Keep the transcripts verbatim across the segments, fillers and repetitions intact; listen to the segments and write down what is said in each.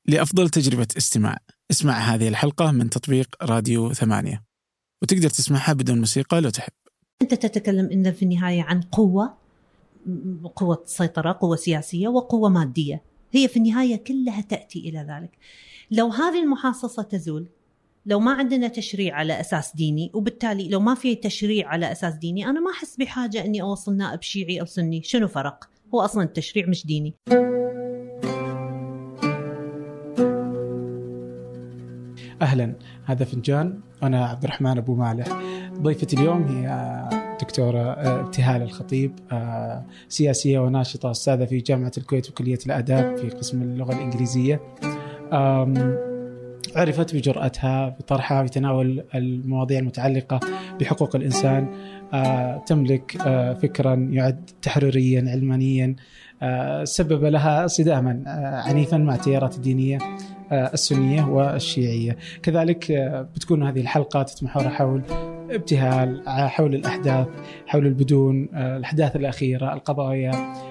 لأفضل تجربة استماع. اسمع هذه الحلقة من تطبيق راديو ثمانية، وتقدر تسمعها بدون موسيقى لو تحب. أنت تتكلم إن في النهاية عن قوة، قوة سيطرة، قوة سياسية، وقوة مادية. هي في النهاية كلها تأتي إلى ذلك. لو هذه المحاصصة تزول، لو ما عندنا تشريع على أساس ديني، وبالتالي لو ما في تشريع على أساس ديني، أنا ما أحس بحاجة أني أوصل نائب شيعي أو سني. شنو فرق؟ هو أصلا التشريع مش ديني. أهلا، هذا فنجان. أنا عبد الرحمن أبو مالح. ضيفتي اليوم هي دكتورة ابتهال الخطيب، سياسية وناشطة، أستاذة في جامعة الكويت وكلية الآداب في قسم اللغة الإنجليزية. عرفت بجرأتها بطرحها في تناول المواضيع المتعلقة بحقوق الإنسان. تملك فكرا يعد تحريريا علمانيا سبب لها صداما عنيفا مع التيارات الدينية السنية والشيعية. كذلك بتكون هذه الحلقة تتمحور حول ابتهال، حول الأحداث، حول البدون، الأحداث الأخيرة، القضايا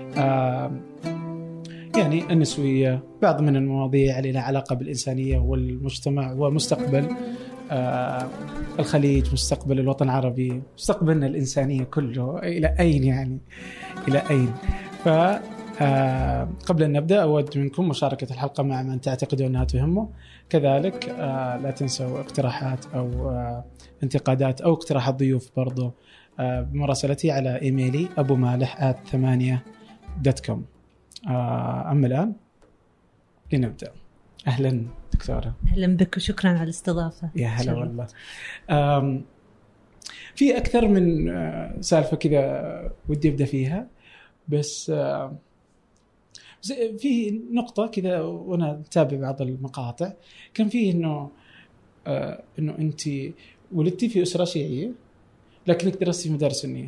يعني النسوية، بعض من المواضيع اللي لها علاقة بالإنسانية والمجتمع ومستقبل الخليج، مستقبل الوطن العربي، مستقبلنا الإنسانية كله إلى أين يعني إلى أين. ف آه قبل أن نبدأ أود منكم مشاركة الحلقة مع من تعتقدوا أنها تهمه. كذلك آه لا تنسوا اقتراحات أو آه انتقادات أو اقتراحات ضيوف برضو آه بمراسلتي على إيميلي أبو مالح آت ثمانية دوت كوم. آه أما الآن لنبدأ. أهلا دكتورة. أهلا بك وشكرا على الاستضافة. يا هلا والله. في أكثر من آه سالفة كذا ودي أبدأ فيها، بس آه في نقطة كذا وأنا أتابع بعض المقاطع كان فيه إنه آه إنه أنت ولدتي في أسرة شيعية لكنك درستي في مدارس سنية.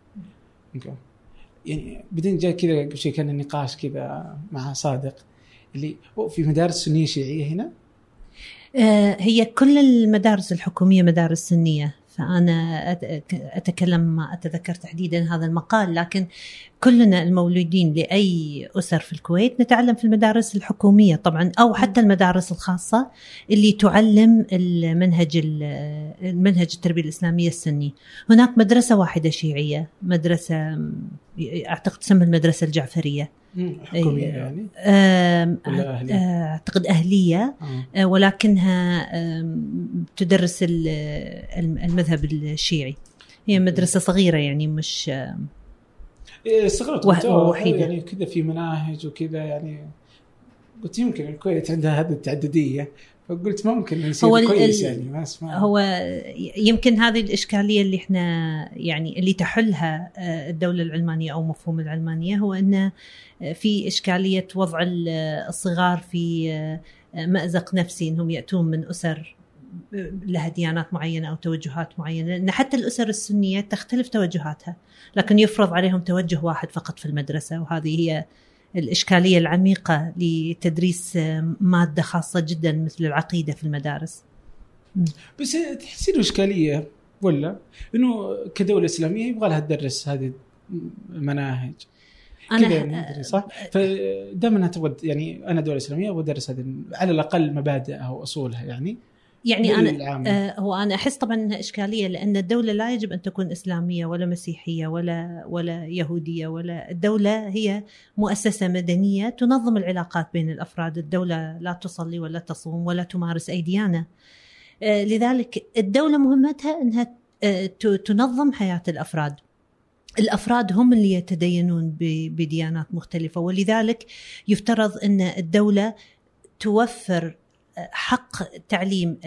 يعني بدين جاء كذا قبل شيء كان النقاش كذا مع صادق اللي في مدارس سنية شيعية هنا. آه هي كل المدارس الحكومية مدارس سنية، فأنا أتكلم ما أتذكر تحديدا هذا المقال، لكن كلنا المولودين لأي أسر في الكويت نتعلم في المدارس الحكومية طبعا، أو حتى المدارس الخاصة اللي تعلم المنهج المنهج التربية الإسلامية السني. هناك مدرسة واحدة شيعية، مدرسة أعتقد تسمى المدرسة الجعفرية حكومية يعني أعتقد أهلية، آه. ولكنها تدرس المذهب الشيعي. هي مدرسة صغيرة يعني مش صغيرة وحيدة يعني كذا في مناهج وكذا. يعني قلت يمكن الكويت عندها هذه التعددية، فقلت ممكن يصير كويس يعني ما اسمع. هو يمكن هذه الإشكالية اللي احنا يعني اللي تحلها الدولة العلمانية أو مفهوم العلمانية، هو أن في إشكالية وضع الصغار في مأزق نفسي، إنهم يأتون من أسر لها ديانات معينة أو توجهات معينة، لأن حتى الأسر السنية تختلف توجهاتها، لكن يفرض عليهم توجه واحد فقط في المدرسة. وهذه هي الإشكالية العميقة لتدريس مادة خاصة جدا مثل العقيدة في المدارس. بس تحسين إشكالية ولا إنه كدولة إسلامية يبغى لها تدرس هذه المناهج كذا ندري صح؟ فدائما تبغى يعني أنا دولة إسلامية وأدرس هذه على الأقل مبادئها أو أصولها يعني. يعني أنا آه هو أنا أحس طبعا أنها إشكالية، لأن الدولة لا يجب أن تكون إسلامية ولا مسيحية ولا ولا يهودية، ولا الدولة هي مؤسسة مدنية تنظم العلاقات بين الأفراد. الدولة لا تصلي ولا تصوم ولا تمارس أي ديانة. آه لذلك الدولة مهمتها أنها آه تنظم حياة الأفراد. الأفراد هم اللي يتدينون بديانات مختلفة، ولذلك يفترض أن الدولة توفر حق تعليم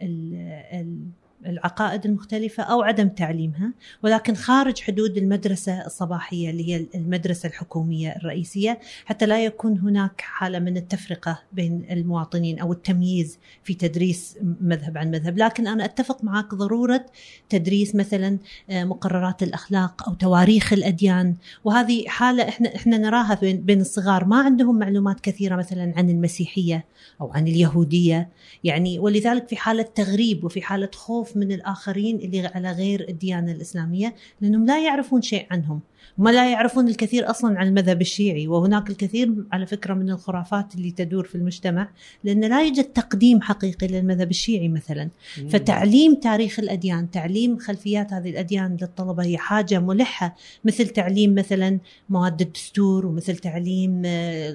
العقائد المختلفة أو عدم تعليمها، ولكن خارج حدود المدرسة الصباحية اللي هي المدرسة الحكومية الرئيسية، حتى لا يكون هناك حالة من التفرقة بين المواطنين أو التمييز في تدريس مذهب عن مذهب. لكن أنا أتفق معك ضرورة تدريس مثلا مقررات الأخلاق أو تواريخ الأديان، وهذه حالة إحنا إحنا نراها بين الصغار، ما عندهم معلومات كثيرة مثلا عن المسيحية أو عن اليهودية يعني، ولذلك في حالة تغريب وفي حالة خوف من الآخرين اللي على غير الديانة الإسلامية، لأنهم لا يعرفون شيء عنهم. ما لا يعرفون الكثير أصلا عن المذهب الشيعي، وهناك الكثير على فكرة من الخرافات اللي تدور في المجتمع، لأن لا يوجد تقديم حقيقي للمذهب الشيعي مثلا. مم. فتعليم تاريخ الأديان، تعليم خلفيات هذه الأديان للطلبة هي حاجة ملحة، مثل تعليم مثلا مواد الدستور، ومثل تعليم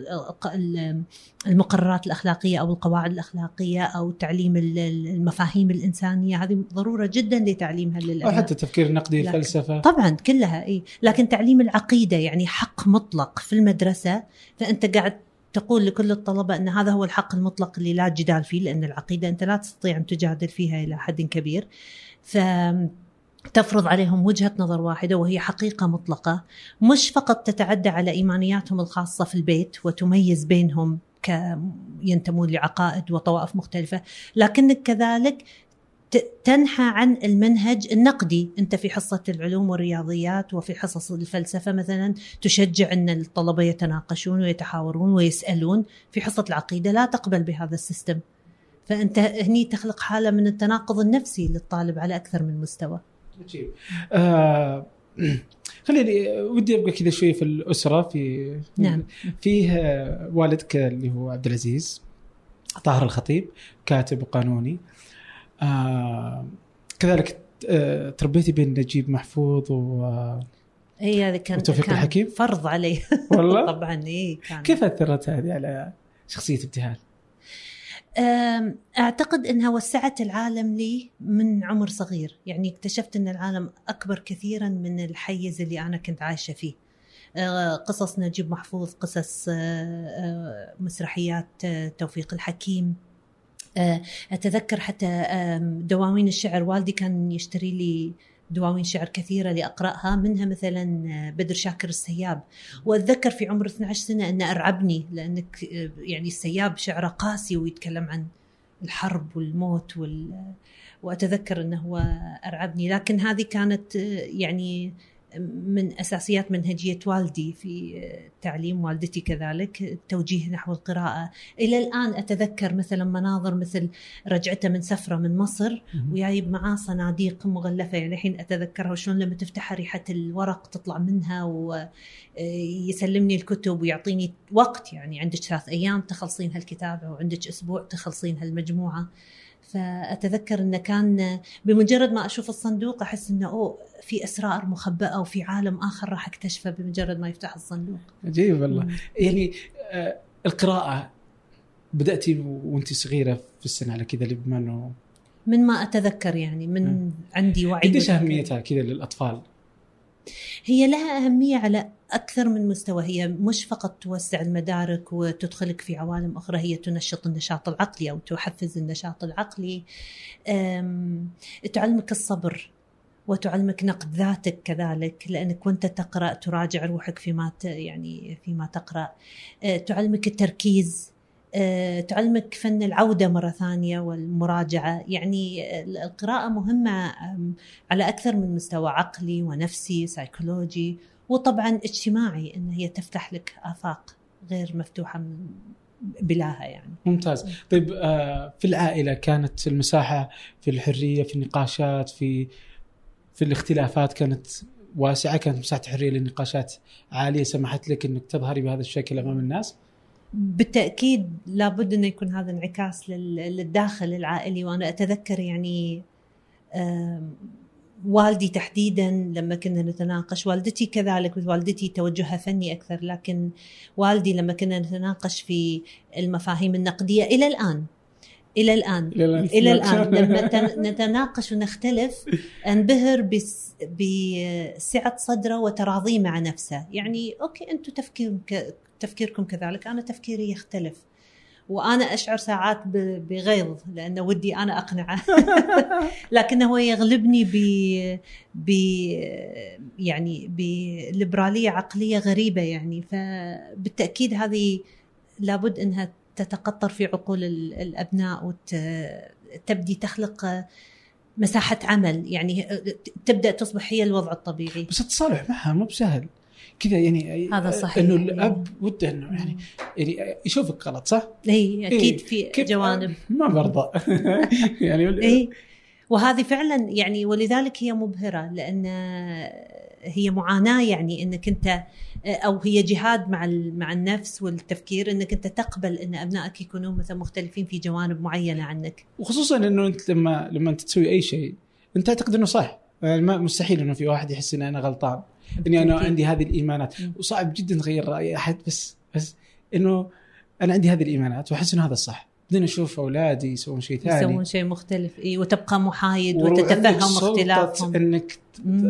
المقررات الأخلاقية أو القواعد الأخلاقية، أو تعليم المفاهيم الإنسانية. هذه ضرورة جدا لتعليمها للأبناء. وحتى التفكير النقدي، الفلسفة طبعا كلها. إيه. لكن تعليم العقيدة يعني حق مطلق في المدرسة، فأنت قاعد تقول لكل الطلبة أن هذا هو الحق المطلق اللي لا جدال فيه، لأن العقيدة أنت لا تستطيع أن تجادل فيها إلى حد كبير. فتفرض عليهم وجهة نظر واحدة وهي حقيقة مطلقة، مش فقط تتعدى على إيمانياتهم الخاصة في البيت وتميز بينهم ينتمون لعقائد وطوائف مختلفة، لكنك كذلك تنحى عن المنهج النقدي. أنت في حصة العلوم والرياضيات وفي حصص الفلسفة مثلا تشجع أن الطلبة يتناقشون ويتحاورون ويسألون، في حصة العقيدة لا تقبل بهذا السيستم. فأنت هني تخلق حالة من التناقض النفسي للطالب على أكثر من مستوى. آه خليني ودي أبقى كذا شوي في الأسرة. في نعم. فيه والدك اللي هو عبد العزيز طاهر الخطيب، كاتب وقانوني. آه كذلك آه تربيتي بين نجيب محفوظ و هي هذا كان توفيق الحكيم فرض عليه والله. طبعا إيه كان. كيف أثرت هذه على شخصية ابتهال؟ أعتقد أنها وسعت العالم لي من عمر صغير، يعني اكتشفت أن العالم أكبر كثيرا من الحيز اللي أنا كنت عايشة فيه. قصص نجيب محفوظ، قصص مسرحيات توفيق الحكيم. أتذكر حتى دواوين الشعر، والدي كان يشتري لي دواوين شعر كثيرة لأقرأها، منها مثلا بدر شاكر السياب. وأتذكر في عمر اثنتي عشرة سنة أن أرعبني، لأنك يعني السياب شعره قاسي ويتكلم عن الحرب والموت وال... وأتذكر أنه هو أرعبني. لكن هذه كانت يعني من أساسيات منهجية والدي في تعليم والدتي، كذلك التوجيه نحو القراءة. إلى الآن أتذكر مثلا مناظر مثل رجعته من سفرة من مصر ويايب معاه صناديق مغلفة، يعني الحين أتذكرها وشون لما تفتح ريحة الورق تطلع منها، ويسلمني الكتب ويعطيني وقت، يعني عندك ثلاث أيام تخلصين هالكتاب أو عندك أسبوع تخلصين هالمجموعة. فأتذكر أنه كان بمجرد ما أشوف الصندوق أحس أنه أوه في أسرار مخبأة وفي عالم آخر راح أكتشفه بمجرد ما يفتح الصندوق. عجيب والله. مم. يعني آه القراءة بدأتي وانت صغيرة في السنة على كذا، بما أنه من ما أتذكر يعني من مم. عندي وعي. قديش أهميتها كذا للأطفال؟ هي لها أهمية على أكثر من مستوى. هي مش فقط توسع المدارك وتدخلك في عوالم أخرى، هي تنشط النشاط العقلي أو تحفز النشاط العقلي، تعلمك الصبر وتعلمك نقد ذاتك كذلك، لأنك وانت تقرأ تراجع روحك فيما يعني فيما تقرأ، تعلمك التركيز، تعلمك فن العودة مرة ثانية والمراجعة. يعني القراءة مهمة على أكثر من مستوى، عقلي ونفسي سايكولوجي، وطبعا اجتماعي، إن هي تفتح لك آفاق غير مفتوحة بلاها يعني. ممتاز. طيب في العائلة كانت المساحة في الحرية في النقاشات في في الاختلافات كانت واسعة؟ كانت مساحة حرية للنقاشات عالية سمحت لك إنك تظهري بهذا الشكل أمام الناس؟ بالتأكيد لابد أن يكون هذا انعكاس للداخل العائلي. وأنا أتذكر يعني والدي تحديدا لما كنا نتناقش، والدتي كذلك، والدتي توجهها فني أكثر، لكن والدي لما كنا نتناقش في المفاهيم النقدية إلى الآن إلى الآن إلى الآن لما نتناقش ونختلف أنبهر بسعة صدره وتراضيه مع نفسه. يعني أوكي أنتوا تفكيركم تفكيركم كذلك، أنا تفكيري يختلف، وأنا أشعر ساعات بغيظ لأنه ودي أنا أقنعه لكنه هو يغلبني ب ب يعني بليبرالية عقلية غريبة يعني. فبالتأكيد هذه لابد أنها تتقطر في عقول الأبناء وتبدي تخلق مساحة عمل، يعني تبدأ تصبح هي الوضع الطبيعي. بس التصالح معها مو بسهل كذا يعني. هذا صحيح، إنه الأب وده إنه يعني يعني يشوفك غلط صح؟ إيه أكيد في جوانب ما برضى يعني. إيه وهذه فعلا يعني، ولذلك هي مبهرة، لأن هي معاناة، يعني انك انت او هي جهاد مع مع النفس والتفكير، انك انت تقبل ان ابنائك يكونون مثلا مختلفين في جوانب معينة عنك. وخصوصا انه انت لما لما انت تسوي اي شيء انت تعتقد انه صح، يعني ما مستحيل انه في واحد يحس ان انا غلطان، اني انا عندي هذه الايمانات. م. وصعب جدا تغير راي احد، بس بس انه انا عندي هذه الايمانات واحس انه هذا الصح. بدنا نشوف اولادي يسوون شيء ثاني، يسوون شيء مختلف، اي وتبقى محايد وتتفهم اختلافهم، انك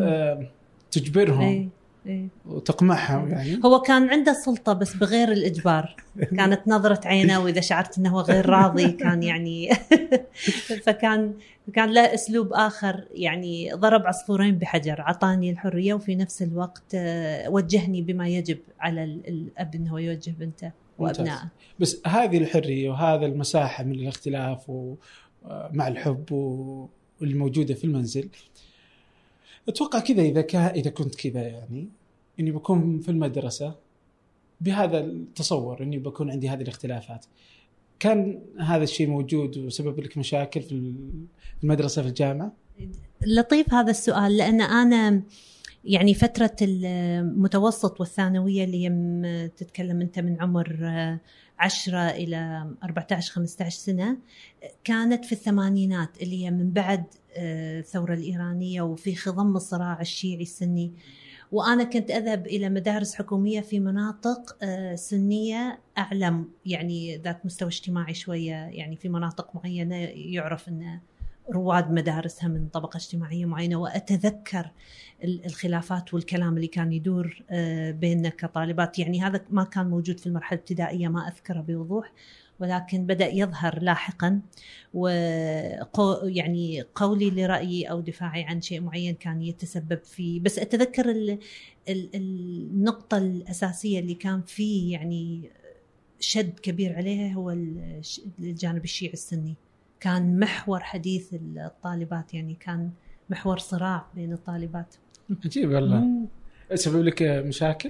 تجبرهم أي. أي. وتقمعهم. يعني هو كان عنده سلطة بس بغير الإجبار. كانت نظرة عينه، وإذا شعرت أنه غير راضي كان يعني فكان كان له أسلوب آخر، يعني ضرب عصفورين بحجر، عطاني الحرية وفي نفس الوقت وجهني بما يجب على الأب أنه يوجه بنته وأبنائه. بس هذه الحرية وهذا المساحة من الاختلاف ومع الحب والموجودة في المنزل، أتوقع كذا إذا كان إذا كنت كذا يعني إني بكون في المدرسة بهذا التصور إني بكون عندي هذه الاختلافات، كان هذا الشيء موجود وسبب لك مشاكل في المدرسة في الجامعة؟ لطيف هذا السؤال، لأن أنا يعني فترة المتوسط والثانوية اللي هي تتكلم أنت من عمر عشرة إلى أربعة عشر خمسة عشر سنة، كانت في الثمانينات اللي هي من بعد الثورة الإيرانية وفي خضم الصراع الشيعي السني. وأنا كنت أذهب إلى مدارس حكومية في مناطق سنية أعلم، يعني ذات مستوى اجتماعي شوية، يعني في مناطق معينة يعرف أن رواد مدارسها من طبقة اجتماعية معينة. وأتذكر الخلافات والكلام اللي كان يدور بيننا كطالبات، يعني هذا ما كان موجود في المرحلة الابتدائية، ما أذكره بوضوح، ولكن بدأ يظهر لاحقا. وقو يعني قولي لرأيي أو دفاعي عن شيء معين كان يتسبب فيه. بس أتذكر ال ال النقطة الأساسية اللي كان فيه يعني شد كبير عليها هو الجانب الشيعي السني، كان محور حديث الطالبات، يعني كان محور صراع بين الطالبات. عجيب والله. سبب لك مشاكل؟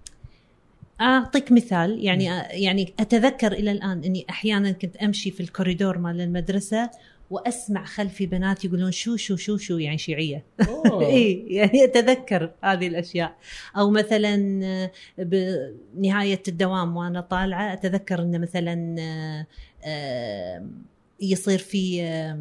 أعطيك مثال، يعني يعني أتذكر إلى الآن أني أحيانا كنت أمشي في الكوريدور مال المدرسة وأسمع خلفي بنات يقولون شو شو شو شو يعني شيعية. إيه يعني أتذكر هذه الأشياء. أو مثلا بنهاية الدوام وأنا طالعة أتذكر أن مثلا يصير في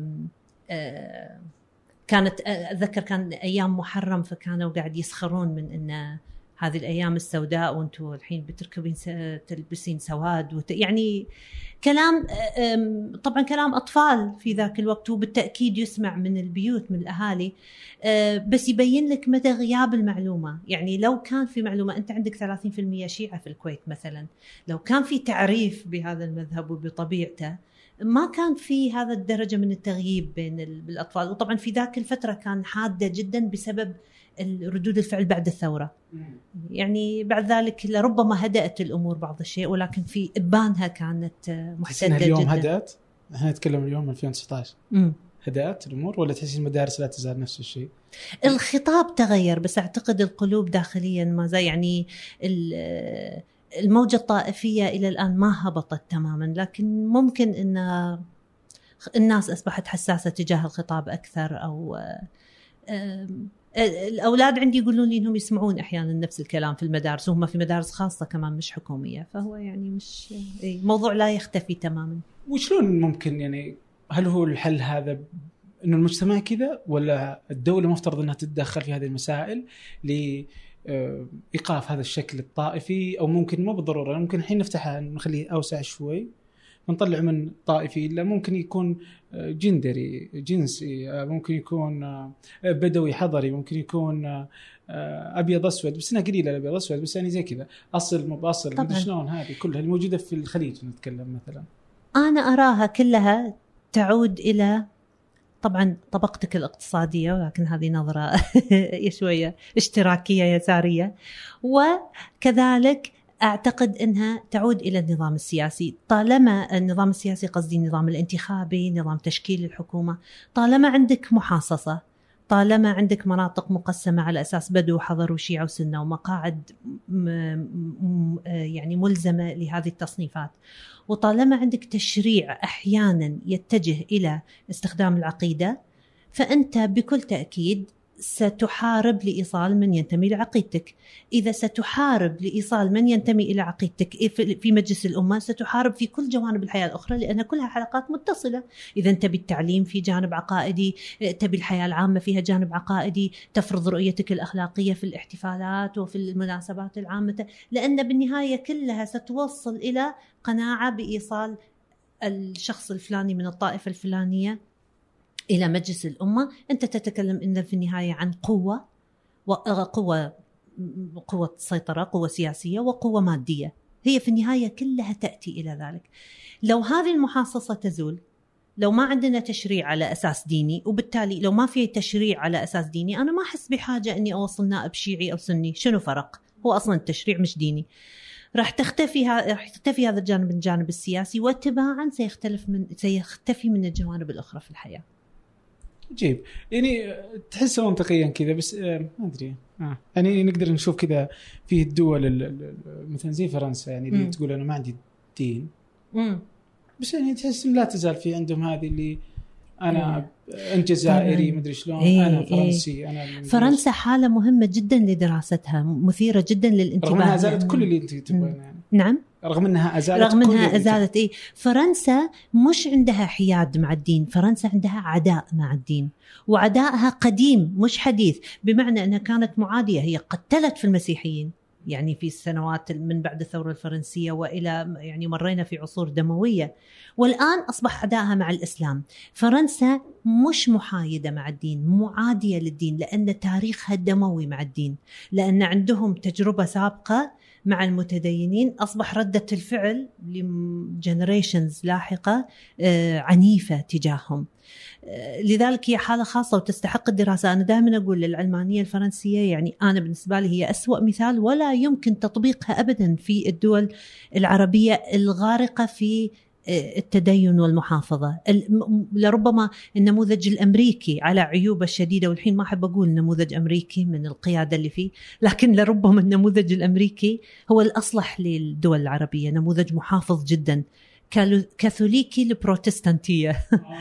كانت أتذكر كان أيام محرم، فكانوا قاعد يسخرون من أن هذه الأيام السوداء وأنتوا الحين بتركبين تلبسين سواد وت... يعني كلام طبعا كلام أطفال في ذاك الوقت، وبالتأكيد يسمع من البيوت من الأهالي، بس يبين لك مدى غياب المعلومة. يعني لو كان في معلومة، أنت عندك ثلاثين بالمئة شيعة في الكويت مثلا، لو كان في تعريف بهذا المذهب وبطبيعته ما كان في هذا الدرجة من التغييب بين الأطفال. وطبعا في ذاك الفترة كان حادة جدا بسبب ردود الفعل بعد الثورة، يعني بعد ذلك لربما هدأت الأمور بعض الشيء، ولكن في إبانها كانت محتدة جدا. اليوم هدأت؟ احنا نتكلم اليوم ألفين وتسعة عشر، امم هدأت الأمور ولا تحسين المدارس لا تزال نفس الشيء؟ الخطاب تغير، بس أعتقد القلوب داخليا ما زال، يعني الموجة الطائفية إلى الآن ما هبطت تماما، لكن ممكن أن الناس أصبحت حساسة تجاه الخطاب أكثر. أو الأولاد عندي يقولون لي إنهم يسمعون أحيانا نفس الكلام في المدارس، وهم في مدارس خاصة كمان مش حكومية، فهو يعني مش موضوع لا يختفي تماما. وشلون ممكن يعني هل هو الحل هذا إنه المجتمع كذا، ولا الدولة مفترض أنها تتدخل في هذه المسائل لإيقاف هذا الشكل الطائفي؟ أو ممكن ما بالضرورة، ممكن الحين نفتحها نخليه أوسع شوي ونطلع من طائفي، إلا ممكن يكون جندري جنسي، ممكن يكون بدوي حضري، ممكن يكون أبيض أسود، بس أنا قليلة الأبيض أسود، بس يعني زي كذا أصل مباصل. شلون هذه كلها الموجودة في الخليج نتكلم مثلا؟ أنا أراها كلها تعود إلى طبعا طبقتك الاقتصادية، ولكن هذه نظرة شوية اشتراكية يسارية، وكذلك أعتقد أنها تعود إلى النظام السياسي. طالما النظام السياسي قصدي النظام الانتخابي، نظام تشكيل الحكومة، طالما عندك محاصصة، طالما عندك مناطق مقسمة على أساس بدو حضر وشيعة وسنة ومقاعد يعني ملزمة لهذه التصنيفات، وطالما عندك تشريع أحيانا يتجه إلى استخدام العقيدة، فأنت بكل تأكيد ستحارب لإيصال من ينتمي لعقيدتك. إذا ستحارب لإيصال من ينتمي إلى عقيدتك في مجلس الأمة، ستحارب في كل جوانب الحياة الأخرى، لأن كلها حلقات متصلة. إذا تبي التعليم في جانب عقائدي، تبي الحياة العامة فيها جانب عقائدي، تفرض رؤيتك الأخلاقية في الاحتفالات وفي المناسبات العامة، لأن بالنهاية كلها ستوصل إلى قناعة بإيصال الشخص الفلاني من الطائفة الفلانية إلى مجلس الأمة. أنت تتكلم إن في النهاية عن قوة، وقوة قوة سيطرة، قوة سياسية، وقوة مادية. هي في النهاية كلها تأتي إلى ذلك. لو هذه المحاصصة تزول، لو ما عندنا تشريع على أساس ديني، وبالتالي لو ما في تشريع على أساس ديني، أنا ما أحس بحاجة أني أوصل نائب شيعي أو سني. شنو فرق؟ هو أصلا التشريع مش ديني. راح تختفي راح يختفي هذا الجانب من الجانب السياسي، وتباعا سيختلف من سيختفي من الجوانب الأخرى في الحياة. جيب يعني تحسه منطقيا كذا، بس ما أدري آه. يعني نقدر نشوف كذا فيه الدول مثلا زي فرنسا، يعني اللي م. تقول أنا ما عندي دين، م. بس يعني تحس لا تزال في عندهم هذه اللي أنا إيه. أنت جزائري مدري شلون، إيه أنا فرنسي. إيه. أنا فرنسا حالة مهمة جدا لدراستها، مثيرة جدا للانتباه، رغم أنها أزالت كل اللي أنت تبغين يعني. نعم، رغم أنها أزالت رغم أنها أزالت إيه. فرنسا مش عندها حياد مع الدين، فرنسا عندها عداء مع الدين، وعداءها قديم مش حديث، بمعنى أنها كانت معادية. هي قتلت في المسيحيين يعني في السنوات من بعد الثورة الفرنسية وإلى يعني مرينا في عصور دموية، والآن أصبح عداءها مع الإسلام. فرنسا مش محايدة مع الدين، معادية للدين، لأن تاريخها دموي مع الدين، لأن عندهم تجربة سابقة مع المتدينين أصبح ردة الفعل لجنريشنز لاحقة عنيفة تجاههم. لذلك هي حالة خاصة وتستحق الدراسة. أنا دائما أقول للعلمانية الفرنسية، يعني أنا بالنسبة لي هي أسوأ مثال، ولا يمكن تطبيقها أبدا في الدول العربية الغارقة في التدين والمحافظة. لربما النموذج الأمريكي على عيوبه الشديدة، والحين ما أحب أقول نموذج أمريكي من القيادة اللي فيه، لكن لربما النموذج الأمريكي هو الأصلح للدول العربية، نموذج محافظ جدا، كاثوليكي لبروتستانتية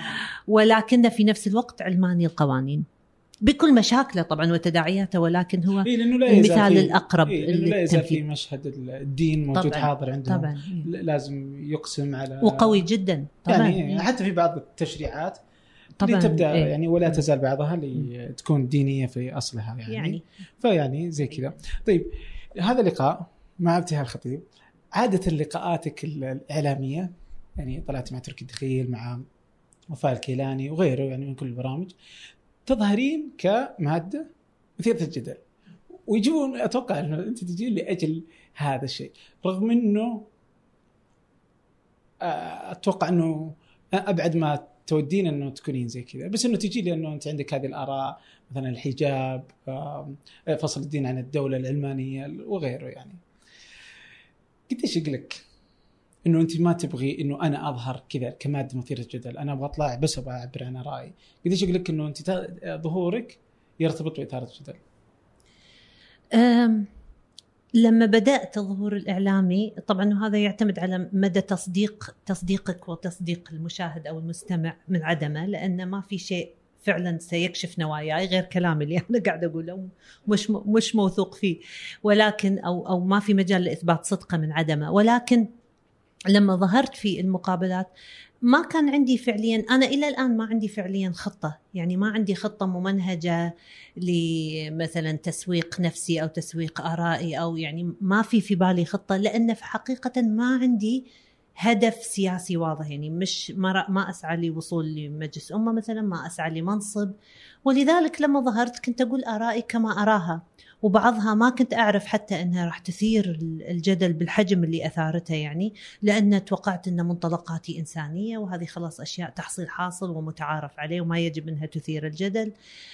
ولكن في نفس الوقت علماني القوانين بكل مشاكله طبعا وتداعياته، ولكن هو إيه المثال الأقرب. إيه لا يزال في مشهد الدين موجود طبعًا حاضر عندهم طبعًا. لازم يقسم على وقوي جدا طبعا، يعني حتى في بعض التشريعات اللي تبدأ إيه؟ يعني ولا تزال بعضها اللي تكون دينية في أصلها يعني, يعني. فيعني زي كذا. طيب هذا اللقاء مع ابتهال الخطيب، عادة لقاءاتك الإعلامية يعني طلعت مع تركي الدخيل، مع وفاء الكيلاني وغيره يعني من كل البرامج، تظهرين كمادة مثيرة الجدل، ويجون أتوقع أنه أنت تجين لأجل هذا الشيء، رغم أنه أتوقع أنه أبعد ما تودين أنه تكونين زي كذا، بس أنه تجي لأنه أنت عندك هذه الآراء، مثلا الحجاب، فصل الدين عن الدولة العلمانية وغيره. يعني قديش يقلك إنه أنت ما تبغي إنه أنا أظهر كذا كمادة مثيرة جدل، أنا أبغى أطلع بس أبغى أعبر عن رأيي؟ قديش يقولك إنه أنت ظهورك يرتبط بإثارة الجدل؟ لما بدأت الظهور الإعلامي طبعا هذا يعتمد على مدى تصديق تصديقك وتصديق المشاهد أو المستمع من عدمه، لأن ما في شيء فعلا سيكشف نواياي غير كلامي اللي أنا قاعد أقوله مش مش موثوق فيه، ولكن أو أو ما في مجال لإثبات صدقه من عدمه. ولكن لما ظهرت في المقابلات ما كان عندي فعليا، أنا إلى الآن ما عندي فعليا خطة، يعني ما عندي خطة ممنهجة لمثلا تسويق نفسي أو تسويق آرائي، أو يعني ما في في بالي خطة، لأن في حقيقة ما عندي هدف سياسي واضح. يعني مش ما ما أسعى لوصول لمجلس أمة مثلا، ما أسعى لمنصب، ولذلك لما ظهرت كنت أقول آرائي كما أراها، وبعضها ما كنت أعرف حتى أنها راح تثير الجدل بالحجم اللي أثارتها، يعني لأن توقعت أن منطلقاتي إنسانية وهذه خلاص أشياء تحصيل حاصل ومتعارف عليه وما يجب أنها تثير الجدل.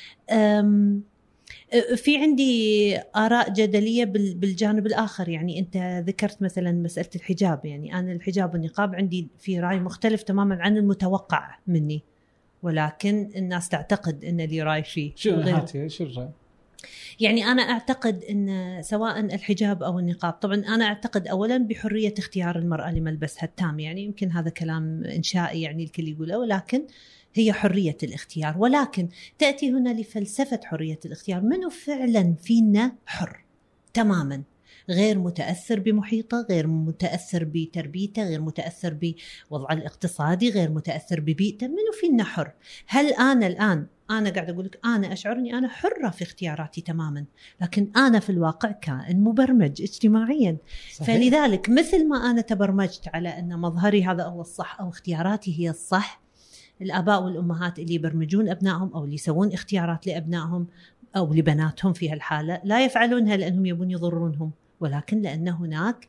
في عندي آراء جدلية بالجانب الآخر، يعني أنت ذكرت مثلا مسألة الحجاب، يعني أنا الحجاب والنقاب عندي في رأي مختلف تماما عن المتوقع مني، ولكن الناس تعتقد أن لي رأي فيه. شو هاتي شو الرأي؟ يعني أنا أعتقد أن سواء الحجاب أو النقاب، طبعا أنا أعتقد أولا بحرية اختيار المرأة لملبسها التام، يعني يمكن هذا كلام إنشائي يعني الكل يقوله، ولكن هي حرية الاختيار. ولكن تأتي هنا لفلسفة حرية الاختيار، منه فعلا فينا حر تماما، غير متأثر بمحيطه، غير متأثر بتربيته، غير متأثر بوضعه الاقتصادي، غير متأثر ببيئته، منه فينا حر. هل أنا الآن أنا قاعد أقول لك أنا أشعر أني أنا حرة في اختياراتي تماما، لكن أنا في الواقع كائن مبرمج اجتماعيا. صحيح. فلذلك مثل ما أنا تبرمجت على أن مظهري هذا هو الصح أو اختياراتي هي الصح، الآباء والأمهات اللي يبرمجون أبنائهم أو اللي يسوون اختيارات لأبنائهم أو لبناتهم في هالحالة لا يفعلونها لأنهم يبون يضرونهم، ولكن لأن هناك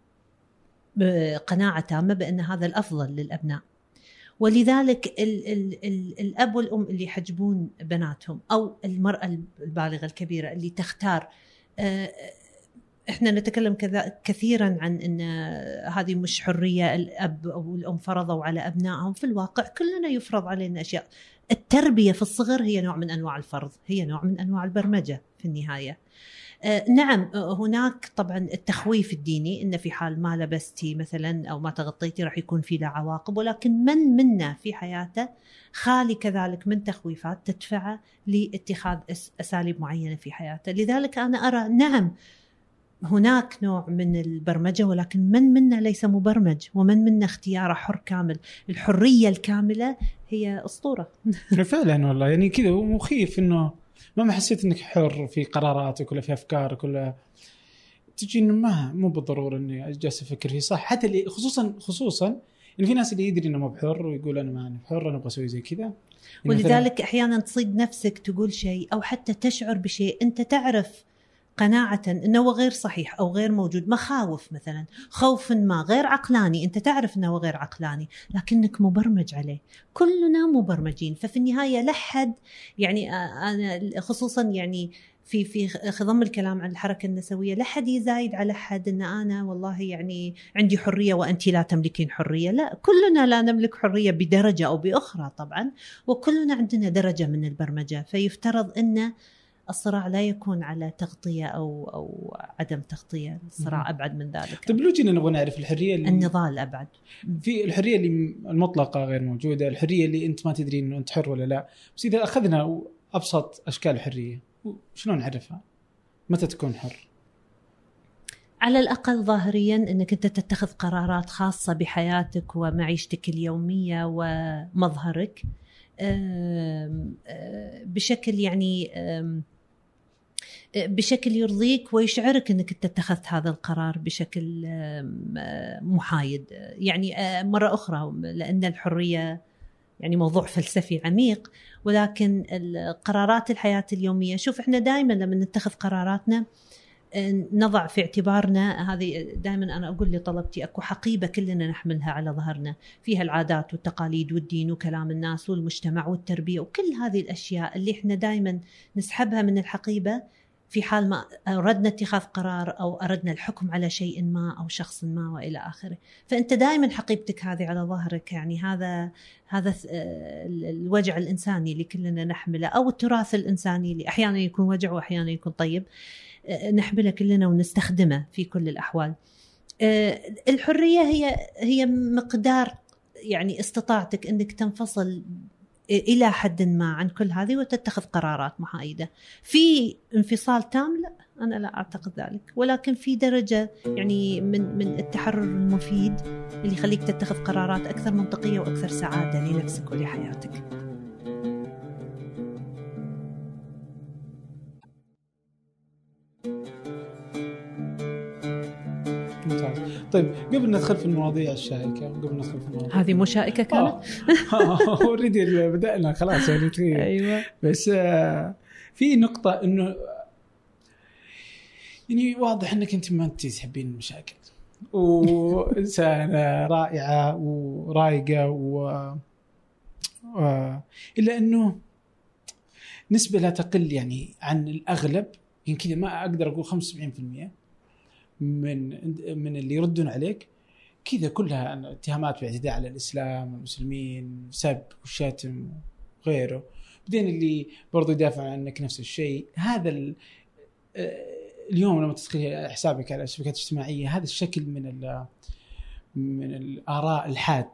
قناعة تامة بأن هذا الأفضل للأبناء. ولذلك ال ال ال الأب والأم اللي يحجبون بناتهم أو المرأة البالغة الكبيرة اللي تختار، إحنا نتكلم كذا كثيرا عن أن هذه مش حرية الأب أو الأم فرضوا على أبنائهم، في الواقع كلنا يفرض علينا أشياء. التربية في الصغر هي نوع من أنواع الفرض، هي نوع من أنواع البرمجة في النهاية. نعم هناك طبعا التخويف الديني إن في حال ما لبستي مثلا أو ما تغطيتي راح يكون في له عواقب، ولكن من منا في حياته خالي كذلك من تخويفات تدفعه لاتخاذ أساليب معينة في حياته. لذلك أنا أرى نعم هناك نوع من البرمجة، ولكن من منا ليس مبرمج، ومن منا اختياره حر كامل. الحرية الكاملة هي أسطورة. فعلا والله يعني كذا مخيف إنه ما حسيت إنك حر في قراراتك ولا في أفكارك، ولا تجي إنه ما مو بالضرورة إني أجلس أفكر فيه صح. حتى اللي خصوصا خصوصا إن في ناس اللي يدري إنه مو بحر ويقول أنا ما أنا بحر، أنا أبغى أسوي زي كذا. ولذلك أحيانا تصيد نفسك تقول شيء أو حتى تشعر بشيء أنت تعرف قناعة أنه غير صحيح أو غير موجود، مخاوف مثلا، خوف ما غير عقلاني، أنت تعرف أنه غير عقلاني لكنك مبرمج عليه. كلنا مبرمجين. ففي النهاية لحد يعني أنا خصوصا يعني في في خضم الكلام عن الحركة النسوية، لحد يزايد على حد أن أنا والله يعني عندي حرية وأنت لا تملكين حرية. لا، كلنا لا نملك حرية بدرجة أو بأخرى طبعا، وكلنا عندنا درجة من البرمجة. فيفترض أن الصراع لا يكون على تغطية أو أو عدم تغطية، الصراع أبعد من ذلك. طيب لو جينا نبغى نعرف الحرية اللي النضال أبعد، في الحرية اللي المطلقة غير موجودة، الحرية اللي أنت ما تدري إنه أنت حر ولا لا. بس إذا أخذنا أبسط أشكال الحرية شلون نعرفها؟ متى تكون حر؟ على الأقل ظاهريا أنك أنت تتخذ قرارات خاصة بحياتك ومعيشتك اليومية ومظهرك بشكل يعني بشكل يرضيك ويشعرك أنك اتخذت هذا القرار بشكل محايد. يعني مرة أخرى لأن الحرية يعني موضوع فلسفي عميق، ولكن القرارات الحياة اليومية، شوف إحنا دائما لما نتخذ قراراتنا نضع في اعتبارنا هذه. دائما أنا أقول لطلبتي أكو حقيبة كلنا نحملها على ظهرنا، فيها العادات والتقاليد والدين وكلام الناس والمجتمع والتربية وكل هذه الأشياء اللي إحنا دائما نسحبها من الحقيبة في حال ما أردنا اتخاذ قرار أو أردنا الحكم على شيء ما أو شخص ما وإلى آخره. فأنت دائما حقيبتك هذه على ظهرك. يعني هذا هذا الوجع الإنساني اللي كلنا نحمله، أو التراث الإنساني اللي أحيانا يكون وجع وأحيانا يكون طيب، نحمله كلنا ونستخدمه في كل الأحوال. الحرية هي هي مقدار يعني استطاعتك أنك تنفصل إلى حد ما عن كل هذه وتتخذ قرارات محايدة. في انفصال تام لا، أنا لا أعتقد ذلك، ولكن في درجة يعني من من التحرر المفيد اللي يخليك تتخذ قرارات أكثر منطقية وأكثر سعادة لنفسك ولحياتك. ممتاز. طيب قبل ندخل في المواضيع الشائكة، قبل ندخل في المواضيع هذه مو شائكة كانت؟ أوريدي بدأنا خلاص يعني. أيوة. بس في نقطة إنه يعني واضح إنك أنت ما أنت تحبين المشاكل، وإنسانة رائعة ورايقة و... و... إلا إنه نسبة لا تقل يعني عن الأغلب، يمكن كذا ما أقدر أقول خمسة وسبعين بالمئة من من اللي يردون عليك كذا كلها اتهامات باعتداء على الإسلام والمسلمين، سب وشتم وغيره. بعدين اللي برضو يدافع عنك نفس الشيء. هذا اليوم لما تدخل حسابك على الشبكات الاجتماعية هذا الشكل من ال من الآراء الحادة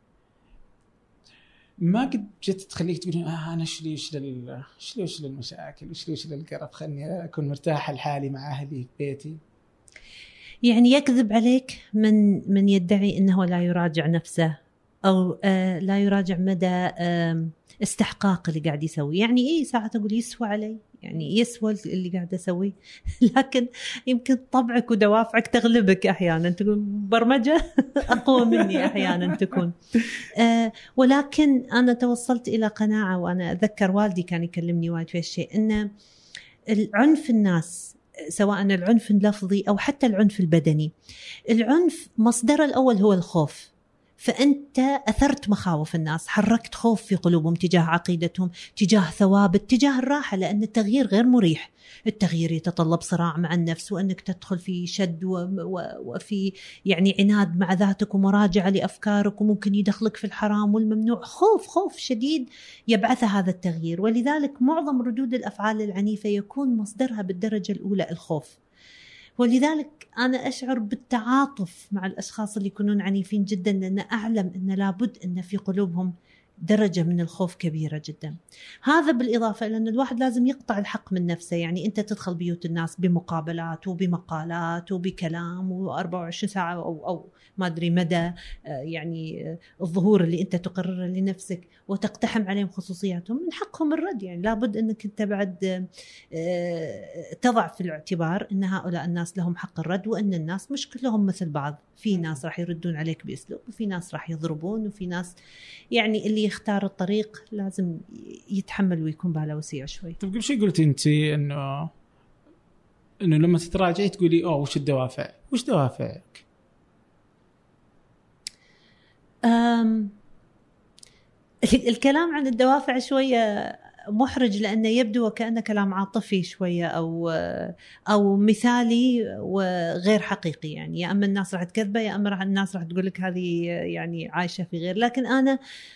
ما قد جت تخليك تقول آه أنا شلي شلي شلي شلي المشاكل شلي شلي القرف، خلني أكون مرتاح لحالي مع أهلي في بيتي. يعني يكذب عليك من من يدعي أنه لا يراجع نفسه أو آه لا يراجع مدى آه استحقاق اللي قاعد يسوي. يعني إيه ساعة أقول يسوى علي، يعني يسوى اللي قاعد أسوي، لكن يمكن طبعك ودوافعك تغلبك أحيانا، تقول برمجة أقوى مني أحيانا تكون. آه ولكن أنا توصلت إلى قناعة، وأنا أذكر والدي كان يكلمني وايد في الشيء، إن العنف الناس سواء العنف اللفظي أو حتى العنف البدني، العنف مصدره الأول هو الخوف، فأنت أثرت مخاوف الناس، حركت خوف في قلوبهم تجاه عقيدتهم، تجاه ثوابت، تجاه الراحة، لأن التغيير غير مريح. التغيير يتطلب صراع مع النفس، وأنك تدخل في شد وفي يعني عناد مع ذاتك ومراجعة لأفكارك، وممكن يدخلك في الحرام والممنوع. خوف خوف شديد يبعث هذا التغيير، ولذلك معظم ردود الأفعال العنيفة يكون مصدرها بالدرجة الأولى الخوف. ولذلك أنا أشعر بالتعاطف مع الأشخاص اللي يكونون عنيفين جدا، لأن أعلم أن لابد أن في قلوبهم درجة من الخوف كبيرة جدا. هذا بالإضافة إلى أن الواحد لازم يقطع الحق من نفسه. يعني أنت تدخل بيوت الناس بمقابلات وبمقالات وبكلام وأربعة وعشرين ساعة أو, أو ما أدري مدى يعني الظهور اللي أنت تقرره لنفسك، وتقتحم عليهم خصوصياتهم. من حقهم الرد، يعني لابد أنك أنت بعد تضع في الاعتبار أن هؤلاء الناس لهم حق الرد، وأن الناس مش كلهم مثل بعض. في ناس راح يردون عليك بأسلوب، وفي ناس راح يضربون، وفي ناس يعني اللي يختار الطريق لازم يتحمل ويكون باله وسيع شوي. طيب قبل شيء قلت أنت إنه إنه لما تتراجعي تقولي أوه وش الدوافع؟ وش دوافعك؟ أم الكلام عن الدوافع شوية محرج، لأنه يبدو وكأنه كلام عاطفي شوية أو أو مثالي وغير حقيقي. يعني يا أما الناس راح تكذبه، يا أما الناس راح تقول لك هذه يعني عايشة في غير. لكن أنا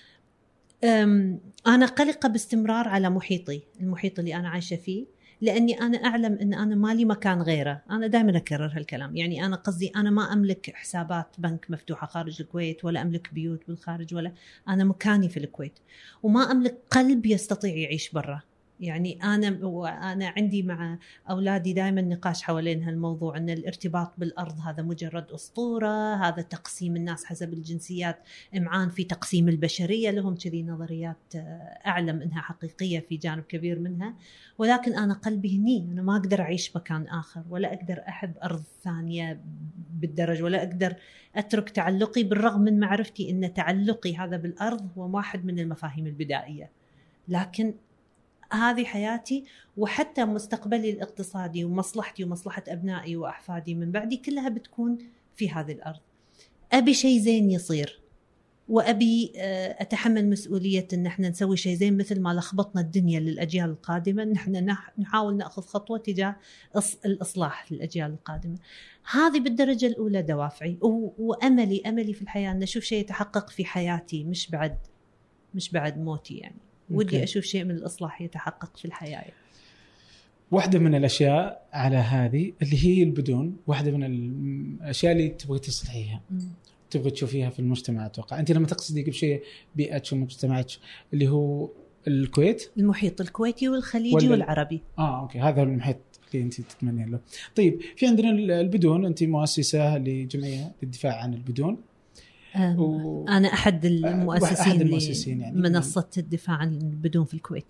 أنا قلقة باستمرار على محيطي، المحيط اللي أنا عايشة فيه، لأني أنا أعلم أن أنا مالي مكان غيره. أنا دائما أكرر هالكلام. يعني أنا قصدي أنا ما أملك حسابات بنك مفتوحة خارج الكويت، ولا أملك بيوت بالخارج، ولا أنا مكاني في الكويت، وما أملك قلب يستطيع يعيش برا. يعني أنا وأنا عندي مع أولادي دائما نقاش حوالين هالموضوع، أن الارتباط بالأرض هذا مجرد أسطورة، هذا تقسيم الناس حسب الجنسيات، إمعان في تقسيم البشرية، لهم كذي نظريات أعلم أنها حقيقية في جانب كبير منها. ولكن أنا قلبي هني، أنا ما أقدر أعيش مكان آخر، ولا أقدر أحب أرض ثانية بالدرجة، ولا أقدر أترك تعلقي، بالرغم من معرفتي أن تعلقي هذا بالأرض هو واحد من المفاهيم البدائية. لكن هذه حياتي، وحتى مستقبلي الاقتصادي ومصلحتي ومصلحة أبنائي وأحفادي من بعدي كلها بتكون في هذه الأرض. أبي شيء زين يصير، وأبي أتحمل مسؤولية أن احنا نسوي شيء زين، مثل ما لخبطنا الدنيا للأجيال القادمة، نحن نحاول نأخذ خطوة تجاه الإصلاح للأجيال القادمة. هذه بالدرجة الأولى دوافعي وأملي أملي في الحياة، أن أشوف شيء يتحقق في حياتي، مش بعد مش بعد موتي. يعني ودي أشوف شيء من الإصلاح يتحقق في الحياة. واحدة من الأشياء على هذه اللي هي البدون، واحدة من الأشياء اللي تبغي تصلحيها، تبغي تشوفيها في المجتمع. أتوقع أنت لما تقصدي قبل شيء بيئتك ومجتمعك اللي هو الكويت، المحيط الكويتي والخليجي والعربي. آه أوكي، هذا المحيط اللي أنت تتمنين له. طيب في عندنا البدون، أنت مؤسسة لجمعية للدفاع عن البدون. و... أنا أحد المؤسسين, أحد المؤسسين يعني منصة الدفاع عن البدون في الكويت.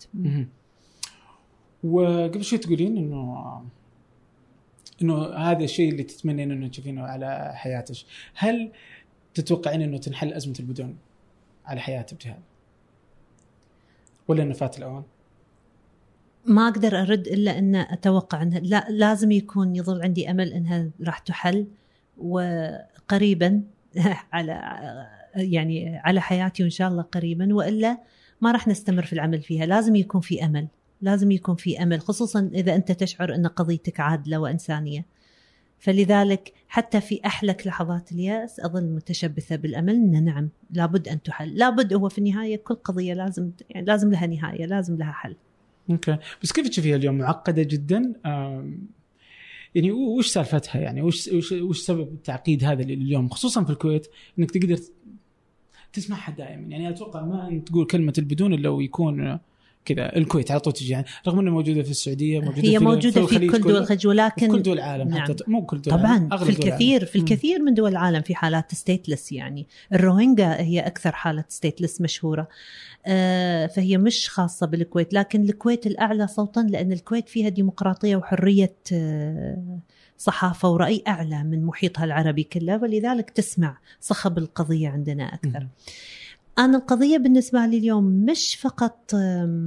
وقبل شوي تقولين إنه إنه هذا الشيء اللي تتمنين إنه تشوفينه على حياتك. هل تتوقعين إنه تنحل أزمة البدون على حياة ابتهال، ولا إنه فات الأوان؟ ما أقدر أرد إلا أن أتوقع أنها لا، لازم يكون يظل عندي أمل أنها راح تحل وقريبا على يعني على حياتي، وإن شاء الله قريبا، وإلا ما راح نستمر في العمل فيها. لازم يكون في أمل، لازم يكون في أمل، خصوصا إذا أنت تشعر أن قضيتك عادلة وإنسانية. فلذلك حتى في أحلك لحظات اليأس أظل متشبثة بالأمل أن نعم لابد أن تحل. لابد هو في النهاية كل قضية لازم يعني لازم لها نهاية، لازم لها حل. اوكي بس كيف تشوفيها اليوم؟ معقدة جدا يعني وش سالفتها يعني وش وش وش سبب التعقيد هذا اليوم خصوصا في الكويت انك تقدر تسمعها دائما؟ يعني اتوقع ما أن تقول كلمة البدون الا ويكون كذا الكويت على طول تجي يعني، رغم انها موجودة في السعودية موجودة هي في موجودة في, في كل دول الخليج ولكن كل دول العالم نعم. حتى مو كل دول طبعا العالم. في الكثير في الكثير من دول العالم في حالات ستيتلس. يعني الروهينجا هي أكثر حالة ستيتلس مشهورة، آه فهي مش خاصة بالكويت، لكن الكويت الأعلى صوتا لأن الكويت فيها ديمقراطية وحرية آه صحافة ورأي أعلى من محيطها العربي كله، ولذلك تسمع صخب القضية عندنا أكثر. م- أنا القضية بالنسبة لي اليوم مش فقط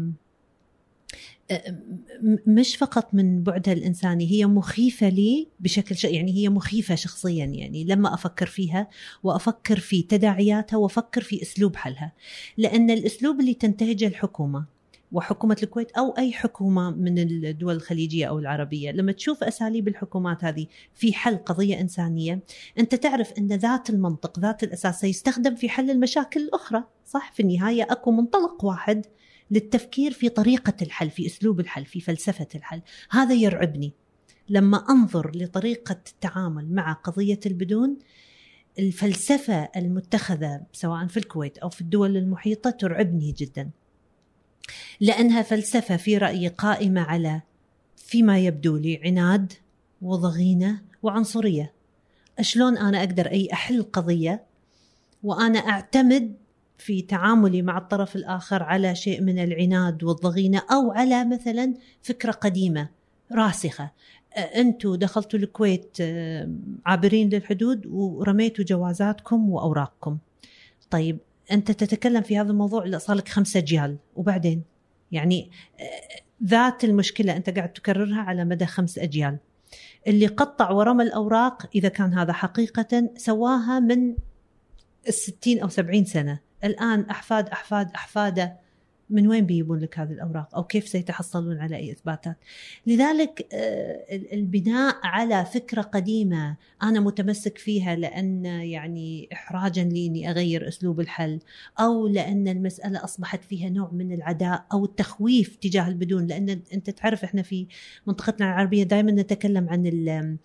مش فقط من بعدها الإنساني، هي مخيفة لي بشكل ش... يعني هي مخيفة شخصيا. يعني لما أفكر فيها وأفكر في تداعياتها وأفكر في أسلوب حلها، لأن الأسلوب اللي تنتهجه الحكومة وحكومة الكويت أو أي حكومة من الدول الخليجية أو العربية، لما تشوف أساليب الحكومات هذه في حل قضية إنسانية، أنت تعرف أن ذات المنطق ذات الأساس يستخدم في حل المشاكل الأخرى. صح، في النهاية أكو منطلق واحد للتفكير في طريقة الحل، في أسلوب الحل، في فلسفة الحل. هذا يرعبني لما أنظر لطريقة التعامل مع قضية البدون. الفلسفة المتخذة سواء في الكويت أو في الدول المحيطة ترعبني جدا، لأنها فلسفة في رأيي قائمة على فيما يبدو لي عناد وضغينة وعنصرية. أشلون أنا أقدر أي أحل قضية وأنا أعتمد في تعاملي مع الطرف الآخر على شيء من العناد والضغينة، أو على مثلا فكرة قديمة راسخة. أنتوا دخلتوا الكويت عابرين للحدود ورميتوا جوازاتكم وأوراقكم. طيب أنت تتكلم في هذا الموضوع صار لك خمسة أجيال، وبعدين يعني ذات المشكلة أنت قاعد تكررها على مدى خمس أجيال. اللي قطع ورمى الأوراق إذا كان هذا حقيقة سواها من الستين أو سبعين سنة، الآن أحفاد أحفاد أحفاده من وين بيجيبون لك هذه الأوراق أو كيف سيتحصلون على أي إثباتات؟ لذلك البناء على فكرة قديمة أنا متمسك فيها لأن يعني إحراجا لي إني أغير أسلوب الحل، أو لأن المسألة أصبحت فيها نوع من العداء أو التخويف تجاه البدون. لأن أنت تعرف إحنا في منطقتنا العربية دائما نتكلم عن ال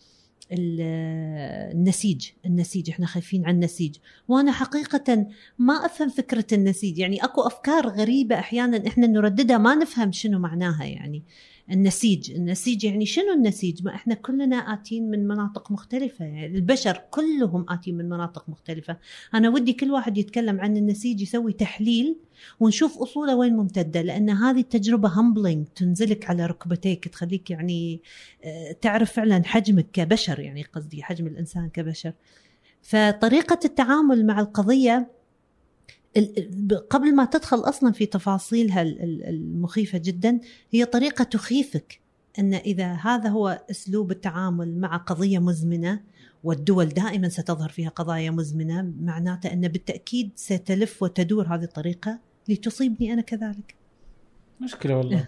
النسيج النسيج احنا خايفين عن النسيج، وانا حقيقة ما افهم فكرة النسيج. يعني اكو افكار غريبة احيانا احنا نرددها ما نفهم شنو معناها. يعني النسيج النسيج يعني شنو النسيج؟ ما احنا كلنا آتين من مناطق مختلفة، يعني البشر كلهم آتين من مناطق مختلفة. انا ودي كل واحد يتكلم عن النسيج يسوي تحليل ونشوف أصوله وين ممتدة، لأن هذه التجربة همبلينج تنزلك على ركبتيك، تخليك يعني تعرف فعلا حجمك كبشر، يعني قصدي حجم الإنسان كبشر. فطريقة التعامل مع القضية قبل ما تدخل أصلا في تفاصيلها المخيفة جدا هي طريقة تخيفك، أن إذا هذا هو أسلوب التعامل مع قضية مزمنة، والدول دائما ستظهر فيها قضايا مزمنة، معناته أن بالتأكيد ستلف وتدور هذه الطريقة لتصيبني أنا كذلك. مشكلة والله.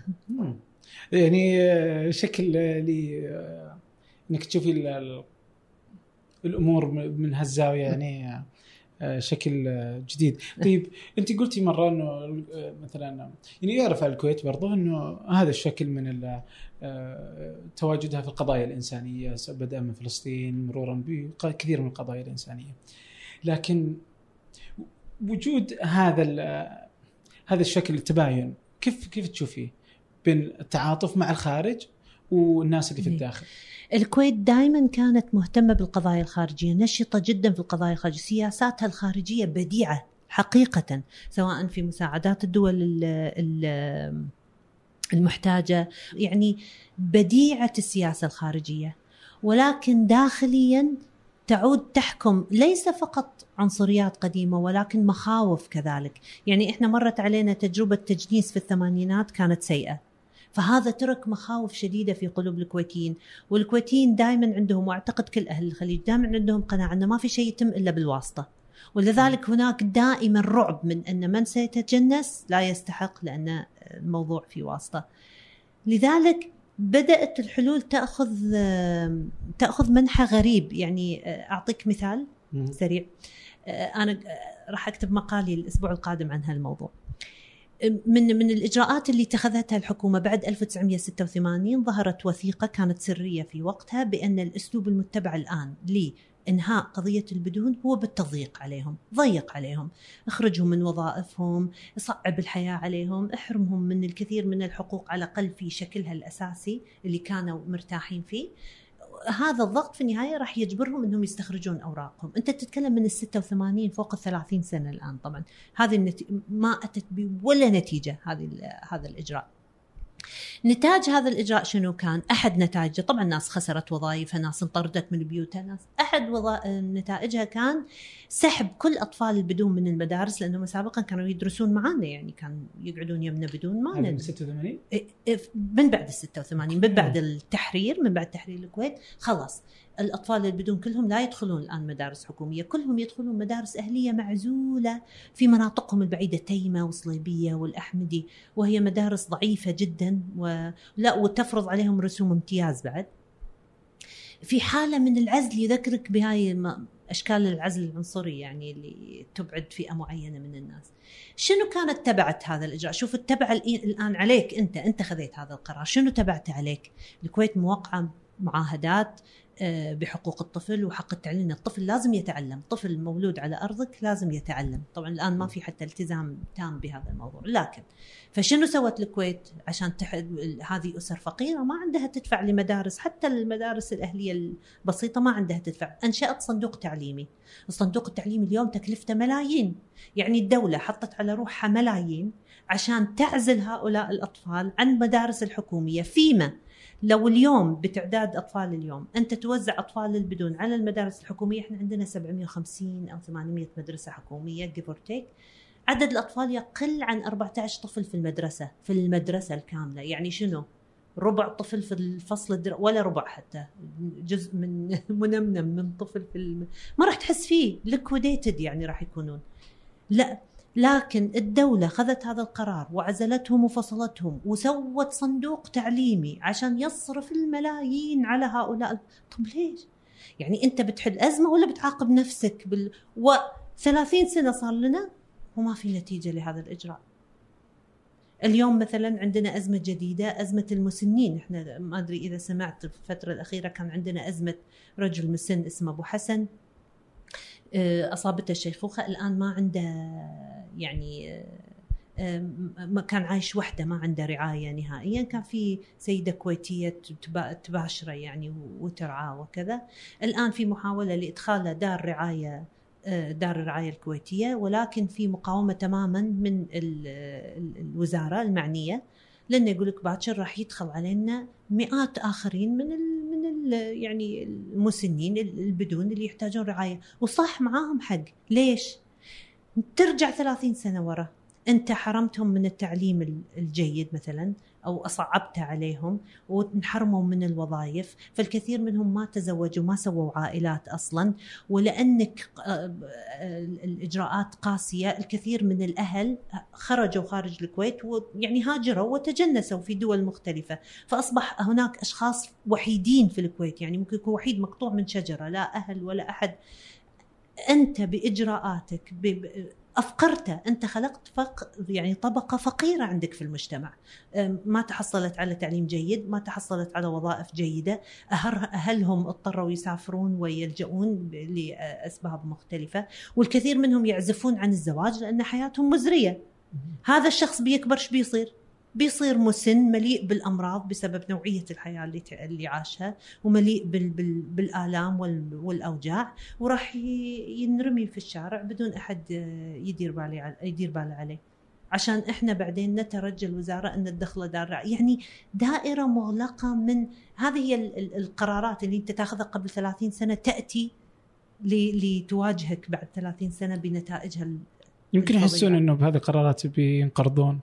يعني شكل لي أنك تشوفي الأمور من هالزاوية، يعني شكل جديد. طيب أنت قلتي مرة أنه مثلا يعني يعرف الكويت برضو أنه هذا الشكل من تواجدها في القضايا الإنسانية، بدأ من فلسطين مرورا بكثير من القضايا الإنسانية، لكن وجود هذا هذا الشكل التباين كيف كيف تشوفيه بين التعاطف مع الخارج والناس اللي في الداخل؟ الكويت دائما كانت مهتمة بالقضايا الخارجية، نشطة جدا في القضايا الخارجية، سياساتها الخارجية بديعة حقيقة، سواء في مساعدات الدول المحتاجة، يعني بديعة السياسة الخارجية. ولكن داخليا تعود تحكم ليس فقط عنصريات قديمة ولكن مخاوف كذلك. يعني إحنا مرت علينا تجربة تجنيس في الثمانينات كانت سيئة، فهذا ترك مخاوف شديدة في قلوب الكويتيين، والكويتيين دائما عندهم، واعتقد كل أهل الخليج دائما عندهم قناعة أن ما في شيء يتم إلا بالواسطة، ولذلك هناك دائما رعب من أن من سيتجنس لا يستحق لأن الموضوع في واسطة. لذلك بدأت الحلول تأخذ تأخذ منحى غريب. يعني أعطيك مثال سريع، أنا راح أكتب مقالي الأسبوع القادم عن هالموضوع. من من الإجراءات اللي اتخذتها الحكومة بعد ألف وتسعمئة وستة وثمانين، ظهرت وثيقة كانت سرية في وقتها بأن الأسلوب المتبع الآن لإنهاء قضية البدون هو بالتضييق عليهم، ضيق عليهم، اخرجهم من وظائفهم، صعب الحياة عليهم، احرمهم من الكثير من الحقوق على الأقل في شكلها الأساسي اللي كانوا مرتاحين فيه. هذا الضغط في النهاية راح يجبرهم أنهم يستخرجون أوراقهم. أنت تتكلم من الستة وثمانين فوق الثلاثين سنة الآن. طبعا هذه النت... ما أتت بولا نتيجة هذه هذا الإجراء. نتاج هذا الإجراء شنو كان؟ أحد نتائجه طبعا ناس خسرت وظائفها، ناس انطردت من بيوتها، ناس أحد وظ... نتائجها كان سحب كل أطفال البدون من المدارس، لأنهم سابقا كانوا يدرسون معنا، يعني كانوا يقعدون يمنا بدون ما من ستة وثمانين من بعد الستة وثمانين، من بعد التحرير، من بعد تحرير الكويت خلاص الأطفال البدون كلهم لا يدخلون الآن مدارس حكومية، كلهم يدخلون مدارس أهلية معزولة في مناطقهم البعيدة، تيمة وصليبية والأحمدي، وهي مدارس ضعيفة جدا ولا وتفرض عليهم رسوم امتياز بعد. في حالة من العزل، يذكرك بهاي أشكال العزل العنصري يعني اللي تبعد فئة معينة من الناس. شنو كانت تبعت هذا الإجراء؟ شوف التبع الآن عليك أنت، أنت خذيت هذا القرار، شنو تبعته عليك؟ الكويت موقعة معاهدات بحقوق الطفل وحق التعليم. الطفل لازم يتعلم، طفل مولود على أرضك لازم يتعلم. طبعا الآن ما في حتى التزام تام بهذا الموضوع، لكن فشنو سوت الكويت عشان تحد هذه أسر فقيرة ما عندها تدفع لمدارس، حتى المدارس الأهلية البسيطة ما عندها تدفع، أنشأت صندوق تعليمي. الصندوق التعليمي اليوم تكلفته ملايين، يعني الدولة حطت على روحها ملايين عشان تعزل هؤلاء الأطفال عن مدارس الحكومية. فيما لو اليوم بتعداد أطفال اليوم أنت توزع أطفال البدون على المدارس الحكومية، إحنا عندنا سبعمئة وخمسين أو ثمانمئة مدرسة حكومية give or take، عدد الأطفال يقل عن أربعة عشر طفل في المدرسة، في المدرسة الكاملة. يعني شنو؟ ربع طفل في الفصل الدر... ولا ربع، حتى جزء من منمنم من طفل في الم... ما راح تحس فيه liquidated، يعني راح يكونون. لا، لكن الدولة خذت هذا القرار وعزلتهم وفصلتهم وسوت صندوق تعليمي عشان يصرف الملايين على هؤلاء. طب ليش؟ يعني أنت بتحل أزمة ولا بتعاقب نفسك بال... وثلاثين سنة صار لنا وما في نتيجة لهذا الإجراء. اليوم مثلا عندنا أزمة جديدة، أزمة المسنين. إحنا ما أدري إذا سمعت في الفترة الأخيرة كان عندنا أزمة رجل مسن اسمه أبو حسن، أصابته الشيخوخة، الآن ما عنده، يعني ما كان عايش وحده، ما عنده رعاية نهائيا. كان في سيدة كويتية تباشره يعني وترعاه وكذا. الآن في محاولة لإدخاله دار رعاية، دار الرعاية الكويتية، ولكن في مقاومة تماما من الوزارة المعنية، لأنه يقولك باكر راح يدخل علينا مئات آخرين من ال من ال يعني المسنين البدون اللي يحتاجون رعاية. وصح معاهم حق. ليش؟ ترجع ثلاثين سنة ورا، أنت حرمتهم من التعليم الجيد مثلا، أو أصعبت عليهم ونحرموا من الوظائف، فالكثير منهم ما تزوجوا، ما سووا عائلات أصلا. ولأنك الإجراءات قاسية، الكثير من الأهل خرجوا خارج الكويت ويعني هاجروا وتجنسوا في دول مختلفة، فأصبح هناك أشخاص وحيدين في الكويت، يعني ممكن يكون وحيد مقطوع من شجرة، لا أهل ولا أحد. أنت بإجراءاتك أفقرته، أنت خلقت فق يعني طبقة فقيرة عندك في المجتمع، ما تحصلت على تعليم جيد، ما تحصلت على وظائف جيدة، أهلهم اضطروا يسافرون ويلجؤون لأسباب مختلفة، والكثير منهم يعزفون عن الزواج لأن حياتهم مزرية. هذا الشخص بيكبر شو بيصير؟ بيصير مسن مليء بالأمراض بسبب نوعية الحياة اللي اللي عاشها، ومليء بال بال بالآلام والأوجاع، وراح ينرمي في الشارع بدون أحد يدير باله يدير باله عليه، عشان إحنا بعدين نترجى الوزارة أن تدخل دار. يعني دائرة مغلقة من هذه هي القرارات اللي أنت تأخذها قبل ثلاثين سنة، تأتي لتواجهك بعد ثلاثين سنة بنتائجها. يمكن يحسون إنه بهذه القرارات بينقرضون.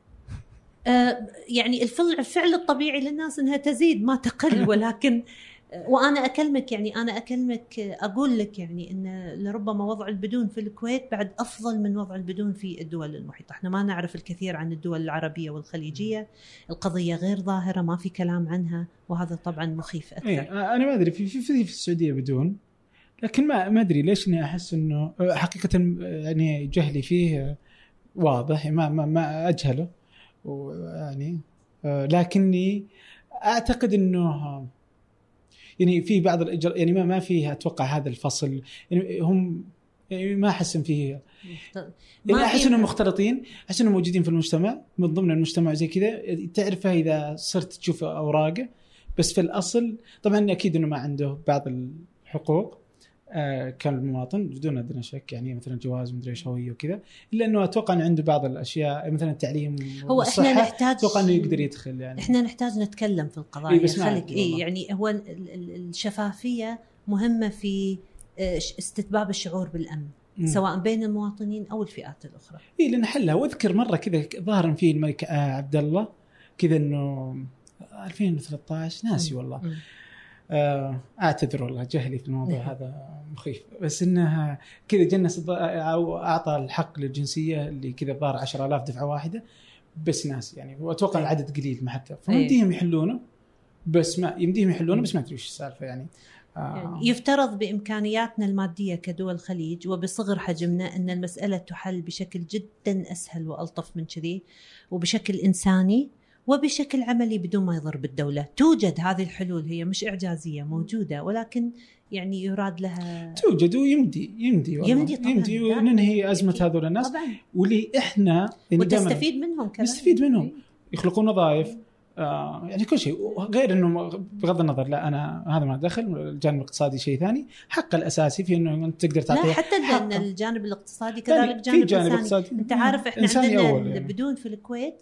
آه يعني الفعل الفعل الطبيعي للناس انها تزيد ما تقل، ولكن وأنا أكلمك يعني أنا أكلمك أقول لك يعني إن لربما وضع البدون في الكويت بعد أفضل من وضع البدون في الدول المحيطة. إحنا ما نعرف الكثير عن الدول العربية والخليجية، القضية غير ظاهرة، ما في كلام عنها، وهذا طبعا مخيف أكثر. إيه أنا ما أدري في في في السعودية بدون، لكن ما ما أدري ليش إني أحس إنه حقيقة يعني جهلي فيه واضح، ما ما ما أجهله ويعني لكني أعتقد إنه يعني في بعض الإجراء يعني ما ما فيها أتوقع هذا الفصل، يعني هم يعني ما أحس إن فيه يعني أحس إنهم مختلطين، أحس إنهم موجودين في المجتمع من ضمن المجتمع زي كذا، تعرفه إذا صرت تشوف أوراقه، بس في الأصل طبعا أكيد إنه ما عنده بعض الحقوق آه كان المواطن بدون أدنى شك، يعني مثلا جواز مدري إيش هوية وكذا، إلا إنه أتوقع أنه عنده بعض الأشياء مثلا التعليم هو إحنا نحتاج أتوقع أنه يقدر يدخل يعني. إحنا نحتاج نتكلم في القضايا إيه خليك إيه يعني هو الشفافية مهمة في استتباب الشعور بالأمن م. سواء بين المواطنين أو الفئات الأخرى. إيه لأن حلها، وأذكر مرة كذا ظاهرا فيه الملك آه عبد الله كذا إنه ألفين وثلاثة عشر ناسي والله م. أعتذر والله جهلي في الموضوع هذا مخيف، بس إنها كذا جنس أو أعطى الحق للجنسية اللي كذا ضار عشرة آلاف دفعة واحدة بس ناس يعني، وأتوقع العدد قليل ما حتى فمديهم يحلونه، بس ما يمديهم يحلونه بس ما أدري إيش السالفة يعني. يعني يفترض بإمكانياتنا المادية كدول الخليج وبصغر حجمنا أن المسألة تحل بشكل جدا أسهل وألطف من كذي، وبشكل إنساني وبشكل عملي بدون ما يضر بالدولة. توجد هذه الحلول، هي مش إعجازية، موجودة، ولكن يعني يراد لها توجد ويمدي يمدي يمدي طبعا يمدي وننهي أزمة هذول الناس طبعاً. واللي إحنا وتستفيد منهم كمان، نستفيد منهم، يخلقون وظائف آه يعني كل شيء، غير إنه بغض النظر لا أنا هذا ما دخل، الجانب الاقتصادي شيء ثاني، حق الأساسي في إنه أنت تقدر تعطيه، لا حتى أن الجانب الاقتصادي كذلك جانب, جانب إنساني. أنت عارف إحنا عندنا يعني. بدون في الكويت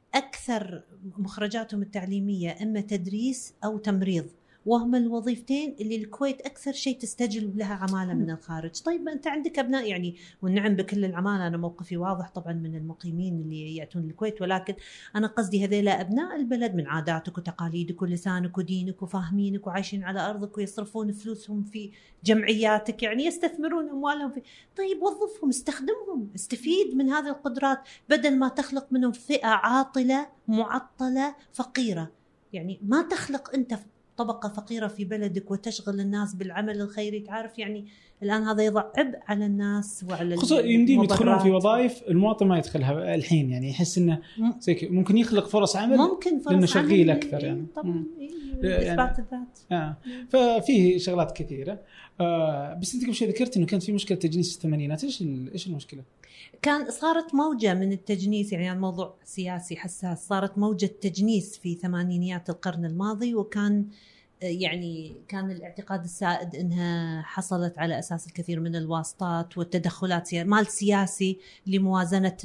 أكثر مخرجاتهم التعليمية إما تدريس أو تمريض، وهم الوظيفتين اللي الكويت أكثر شيء تستجلب لها عمالة من الخارج. طيب ما أنت عندك أبناء يعني، والنعم بكل العمالة، أنا موقفي واضح طبعا من المقيمين اللي يأتون الكويت، ولكن أنا قصدي هذيلا أبناء البلد من عاداتك وتقاليدك ولسانك ودينك وفاهمينك وعايشين على أرضك ويصرفون فلوسهم في جمعياتك، يعني يستثمرون أموالهم في. طيب وظفهم، استخدمهم، استفيد من هذه القدرات بدل ما تخلق منهم فئة عاطلة معطلة فقيرة. يعني ما تخلق أنت طبقة فقيرة في بلدك وتشغل الناس بالعمل الخيري، تعرف يعني الآن هذا يضع عبء على الناس وعلى خصوصا يمديهم يدخلون في وظائف المواطن ما يدخلها الحين، يعني يحس إنه زي كده ممكن يخلق فرص عمل، ممكن فرص لأنه شغيل أكثر يعني طبعا إثبات الذات. آه. ففيه شغلات كثيرة آه. بس أنت قبل شوي ذكرت إنه كانت في مشكلة تجنيس في الثمانينات، إيش إيش المشكلة؟ كان صارت موجة من التجنيس، يعني الموضوع سياسي حساس، صارت موجة تجنيس في ثمانينيات القرن الماضي، وكان يعني كان الاعتقاد السائد انها حصلت على اساس الكثير من الواسطات والتدخلات مال سياسي لموازنه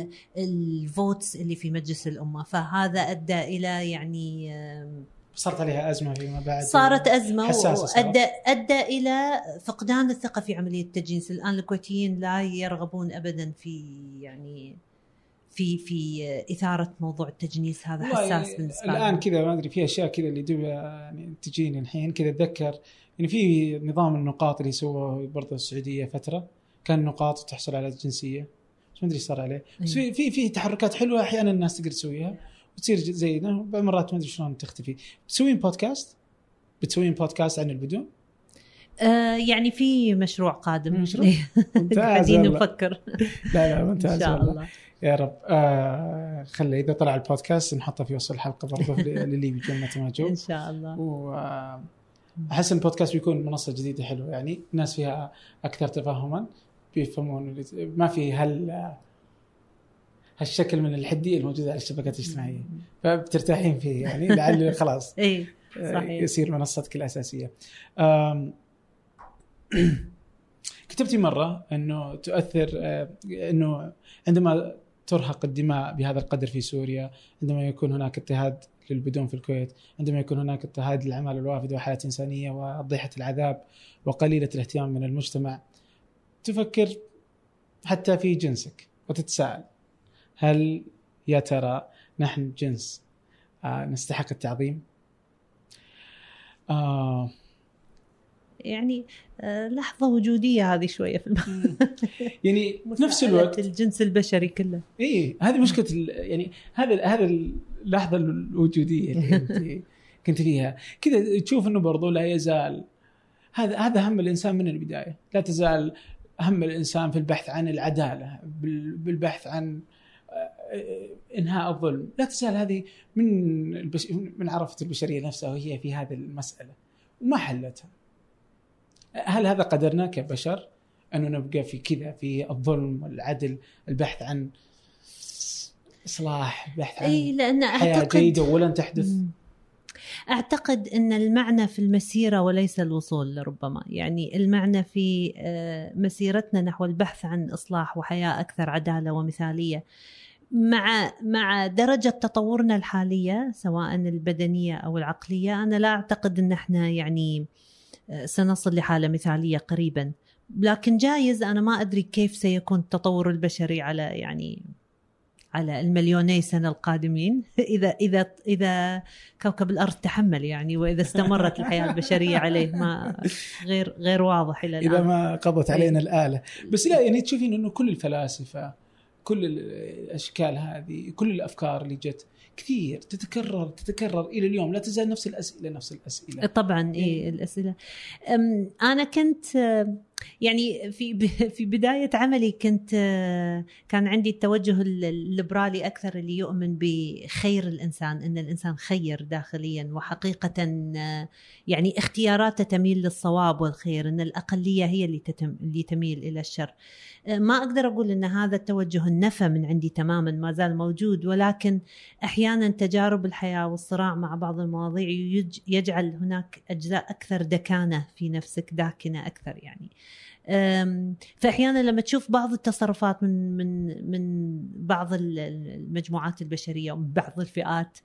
الفوتس اللي في مجلس الامه، فهذا ادى الى يعني صارت عليها ازمه فيما بعد، صارت ازمه وادى ادى الى فقدان الثقه في عمليه التجنيس. الان الكويتيين لا يرغبون ابدا في يعني في في إثارة موضوع التجنيس، هذا حساس بالنسبة لنا الآن كذا. ما أدري في أشياء كذا اللي دوب يعني تجيني الحين كذا أتذكر يعني في نظام النقاط اللي سواه برضه السعودية فترة، كان نقاط وتحصل على الجنسية، بس ما أدري صار عليه، بس في في في تحركات حلوة أحيانا الناس تقدر تسويها وتصير زي ده، مرات ما أدري شلون تختفي. بتسوين بودكاست بتسوين بودكاست عن البدون؟ آه يعني في مشروع قادم، مشروع قاعدين نفكر. لا لا ممتاز إن شاء الله يا رب. آه خلي إذا طلع البودكاست نحطه في وصف الحلقة برضه للي بيجونا تماجو إن شاء الله. وأحس إن البودكاست بيكون منصة جديدة حلوة، يعني الناس فيها أكثر تفاهما، بيفهمون ما في هال هالشكل من الحدية الموجودة على الشبكات الاجتماعية، فبترتاحين فيه يعني لعله خلاص إيه صحيح يصير منصتك الأساسية. كتبتي مرة أنه تؤثر أنه عندما ترهق الدماء بهذا القدر في سوريا، عندما يكون هناك اضطهاد للبدون في الكويت، عندما يكون هناك اضطهاد للعمالة الوافدة وحياة إنسانية وضيحة العذاب وقليلة الاهتمام من المجتمع، تفكر حتى في جنسك وتتساءل هل يا ترى نحن جنس آه نستحق التعظيم؟ آه يعني لحظة وجودية هذه شوية في الم... يعني نفس الوقت الجنس البشري كله. إيه هذه مشكلة يعني هذا هذا اللحظة الوجودية اللي أنت كنت فيها كذا تشوف إنه برضو لا يزال هذا هذا هم الإنسان من البداية. لا تزال هم الإنسان في البحث عن العدالة، بالبحث عن إنهاء الظلم. لا تزال هذه من البش... من عرفة البشرية نفسها وهي في هذه المسألة وما حلتها. هل هذا قدرنا كبشر أنه نبقى في كذا في الظلم والعدل، البحث عن إصلاح، بحث عن إيه لأن حياة أعتقد جيدة ولن تحدث؟ أعتقد أن المعنى في المسيرة وليس الوصول لربما، يعني المعنى في مسيرتنا نحو البحث عن إصلاح وحياة أكثر عدالة ومثالية مع مع درجة تطورنا الحالية سواء البدنية أو العقلية. أنا لا أعتقد أن احنا يعني سنصل لحالة مثالية قريبا، لكن جايز أنا ما أدري كيف سيكون التطور البشري على يعني على المليوني سنة القادمين إذا إذا إذا كوكب الأرض تحمل يعني، وإذا استمرت الحياة البشرية عليه ما غير غير واضح إلى الآن إذا ما قضت علينا الآلة. بس لا يعني تشوفين إنه كل الفلاسفة كل الأشكال هذه كل الأفكار اللي جت كثير تتكرر تتكرر إلى اليوم، لا تزال نفس الأسئلة نفس الأسئلة. طبعا إيه الأسئلة. أنا كنت يعني في في بداية عملي كنت كان عندي التوجه الليبرالي أكثر اللي يؤمن بخير الإنسان، إن الإنسان خير داخليا وحقيقة يعني اختياراته تميل للصواب والخير، إن الأقلية هي اللي تتم اللي تميل إلى الشر. ما أقدر أقول إن هذا التوجه النفى من عندي تماما، ما زال موجود، ولكن أحيانا تجارب الحياة والصراع مع بعض المواضيع يجعل هناك أجزاء أكثر دكانة في نفسك، داكنة أكثر يعني. فأحيانا لما تشوف بعض التصرفات من من من بعض المجموعات البشرية ومن بعض الفئات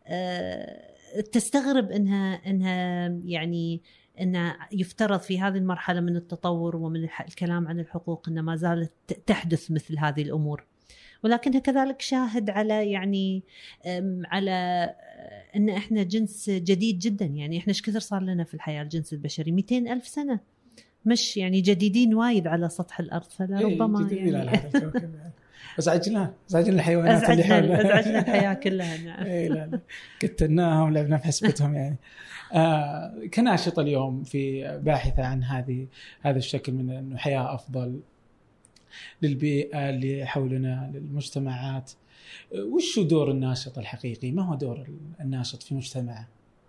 تستغرب إنها إنها يعني أن يفترض في هذه المرحلة من التطور ومن الكلام عن الحقوق أن ما زالت تحدث مثل هذه الأمور، ولكنها كذلك شاهد على يعني على أن إحنا جنس جديد جدا. يعني إحنا إيش كثر صار لنا في الحياة الجنس البشري مئتين ألف سنة، مش يعني جديدين وايد على سطح الأرض، فلا ربما إيه يعني على هذا الكوكب أزعجنا أزعجنا الحيوانات أزعجنا اللي أزعجنا الحياة كلها. نعم إيه لا لا قتلناهم ولعبنا في حسبتهم يعني. آه كناشط اليوم في باحثة عن هذه هذا الشكل من إنه حياة أفضل للبيئة اللي حولنا للمجتمعات، وش دور الناشط الحقيقي؟ ما هو دور الناشط في مجتمعه؟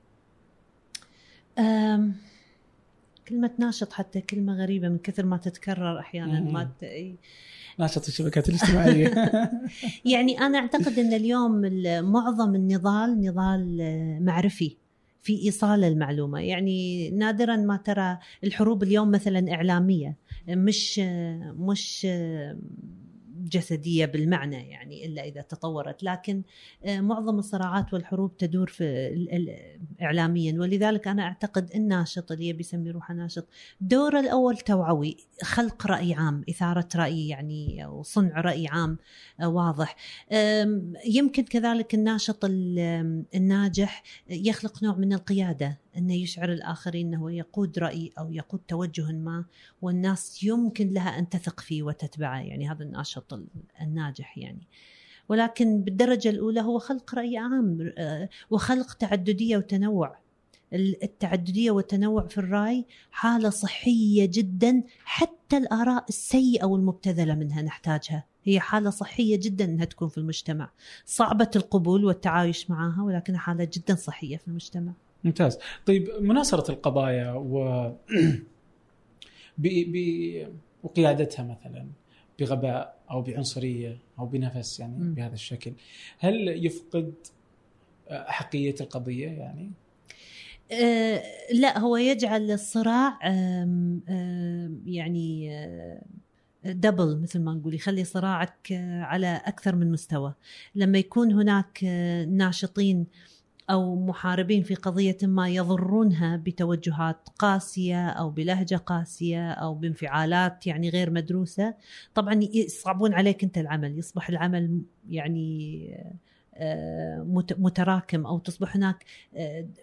كلمة ناشط حتى كلمة غريبة من كثر ما تتكرر أحيانا. ما ت... ناشط الشبكات الاجتماعية. يعني أنا أعتقد أن اليوم معظم النضال نضال معرفي في إيصال المعلومة. يعني نادرا ما ترى الحروب اليوم مثلا إعلامية، مش مش جسدية بالمعنى يعني إلا إذا تطورت، لكن معظم الصراعات والحروب تدور في إعلاميا. ولذلك أنا أعتقد الناشط اللي بيسمي روحه ناشط دور الأول توعوي، خلق رأي عام، إثارة رأي يعني وصنع رأي عام واضح. يمكن كذلك الناشط الناجح يخلق نوع من القيادة، أنه يشعر الآخرين أنه يقود رأي أو يقود توجه ما والناس يمكن لها أن تثق فيه وتتبعه. يعني هذا الناشط الناجح يعني. ولكن بالدرجة الأولى هو خلق رأي عام وخلق تعددية وتنوع. التعددية والتنوع في الرأي حالة صحية جدا، حتى الآراء السيئة والمبتذلة منها نحتاجها، هي حالة صحية جدا أنها تكون في المجتمع، صعبة القبول والتعايش معها، ولكن حالة جدا صحية في المجتمع. ممتاز. طيب مناصرة القضايا و ب... ب... وقيادتها مثلا بغباء أو بعنصرية أو بنفس يعني م. بهذا الشكل، هل يفقد حقية القضية يعني؟ أه لا، هو يجعل الصراع أم أم يعني دبل مثل ما نقول، يخلي صراعك على أكثر من مستوى. لما يكون هناك ناشطين أو محاربين في قضية ما يضرونها بتوجهات قاسية أو بلهجة قاسية أو بانفعالات يعني غير مدروسة، طبعا يصعبون عليك أنت العمل، يصبح العمل يعني متراكم، أو تصبح هناك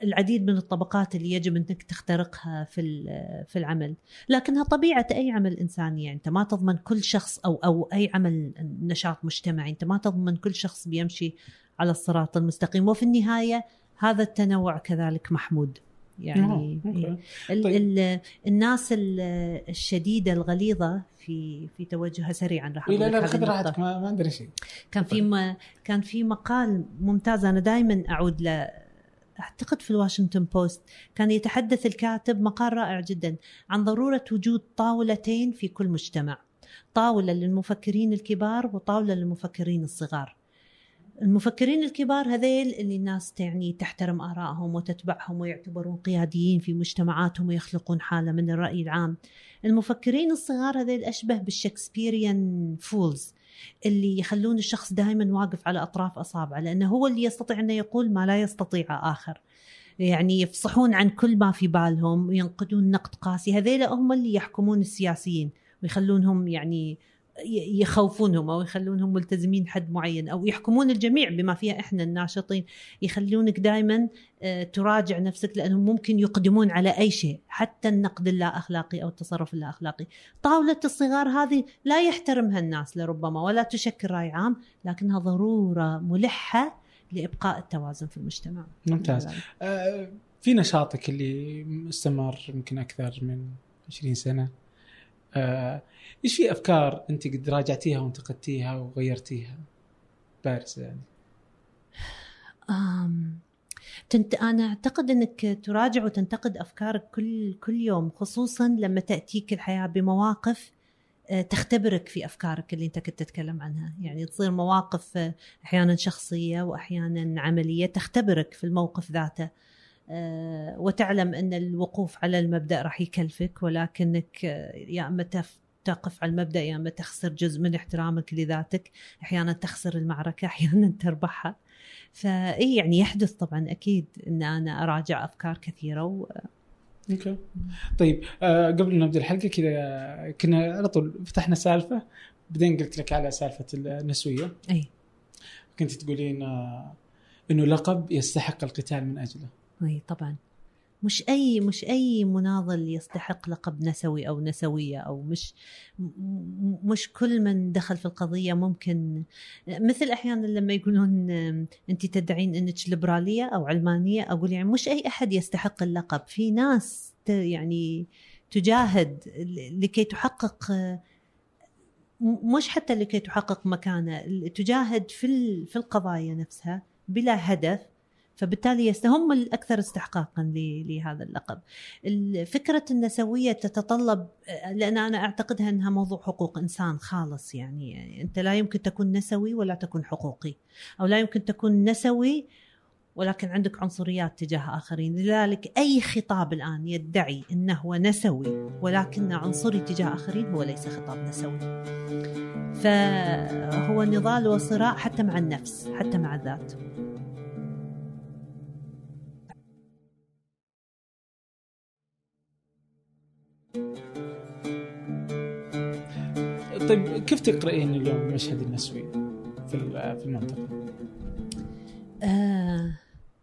العديد من الطبقات اللي يجب أنك تخترقها في في العمل، لكنها طبيعة أي عمل إنساني. يعني أنت ما تضمن كل شخص أو أو أي عمل نشاط مجتمعي، أنت ما تضمن كل شخص بيمشي على الصراط المستقيم، وفي النهاية هذا التنوع كذلك محمود. يعني آه، ال طيب. ال الناس الشديدة الغليظة في في توجهها سريعا راح اقول لك. لا لا خذ راحتك، ما ما ادري شيء. كان في ما كان في مقال ممتاز انا دائما اعود له، اعتقد في الواشنطن بوست، كان يتحدث الكاتب مقال رائع جدا عن ضرورة وجود طاولتين في كل مجتمع، طاولة للمفكرين الكبار وطاولة للمفكرين الصغار. المفكرين الكبار هذيل اللي الناس يعني تحترم آرائهم وتتبعهم ويعتبرون قياديين في مجتمعاتهم ويخلقون حالة من الرأي العام. المفكرين الصغار هذيل أشبه بالشكسبيريان فولز اللي يخلون الشخص دائما واقف على أطراف أصابعه، لأنه هو اللي يستطيع أن يقول ما لا يستطيع آخر. يعني يفصحون عن كل ما في بالهم وينقدون نقد قاسي. هذيل هم اللي يحكمون السياسيين ويخلونهم يعني يخوفونهم أو يخلونهم ملتزمين حد معين، أو يحكمون الجميع بما فيها إحنا الناشطين، يخلونك دائما تراجع نفسك لأنهم ممكن يقدمون على أي شيء، حتى النقد اللا أخلاقي أو التصرف اللا أخلاقي. طاولة الصغار هذه لا يحترمها الناس لربما ولا تشكل رأي عام، لكنها ضرورة ملحة لإبقاء التوازن في المجتمع. ممتاز. آه في نشاطك اللي استمر يمكن أكثر من عشرين سنة، آه، إيش في أفكار أنت قد راجعتيها وانتقدتيها وغيرتيها بارزة يعني؟ أم تنت أنا أعتقد أنك تراجع وتنتقد أفكارك كل كل يوم، خصوصا لما تأتيك الحياة بمواقف تختبرك في أفكارك اللي أنت كنت تتكلم عنها. يعني تصير مواقف أحيانا شخصية وأحيانا عملية تختبرك في الموقف ذاته، وتعلم أن الوقوف على المبدأ راح يكلفك، ولكنك يا أما تقف على المبدأ يا أما تخسر جزء من احترامك لذاتك. أحيانا تخسر المعركة، أحيانا تربحها. فإيه يعني يحدث طبعا أكيد أن أنا أراجع أفكار كثيرة و... أوكي. طيب آه قبل نبدأ الحلقة كذا كنا على طول فتحنا سالفة، بعدين قلت لك على سالفة النسوية. أي كنت تقولين آه إنه لقب يستحق القتال من أجله. أي طبعا، مش أي مش أي مناضل يستحق لقب نسوي أو نسوية، أو مش مش كل من دخل في القضية ممكن. مثل أحيانا لما يقولون أنت تدعين أنك ليبرالية أو علمانية، أقول يعني مش أي أحد يستحق اللقب. في ناس يعني تجاهد لكي تحقق، مش حتى لكي تحقق مكانة، تجاهد في في القضايا نفسها بلا هدف، فبالتالي هم الأكثر استحقاقا لهذا اللقب. الفكرة النسوية تتطلب، لأن أنا أعتقدها أنها موضوع حقوق إنسان خالص. يعني أنت لا يمكن تكون نسوي ولا تكون حقوقي، أو لا يمكن تكون نسوي ولكن عندك عنصريات تجاه آخرين. لذلك أي خطاب الآن يدعي أنه هو نسوي ولكن عنصري تجاه آخرين هو ليس خطاب نسوي. فهو نضال وصراع حتى مع النفس، حتى مع الذات. طيب كيف تقرأين اليوم المشهد النسوي في في المنطقة؟ آه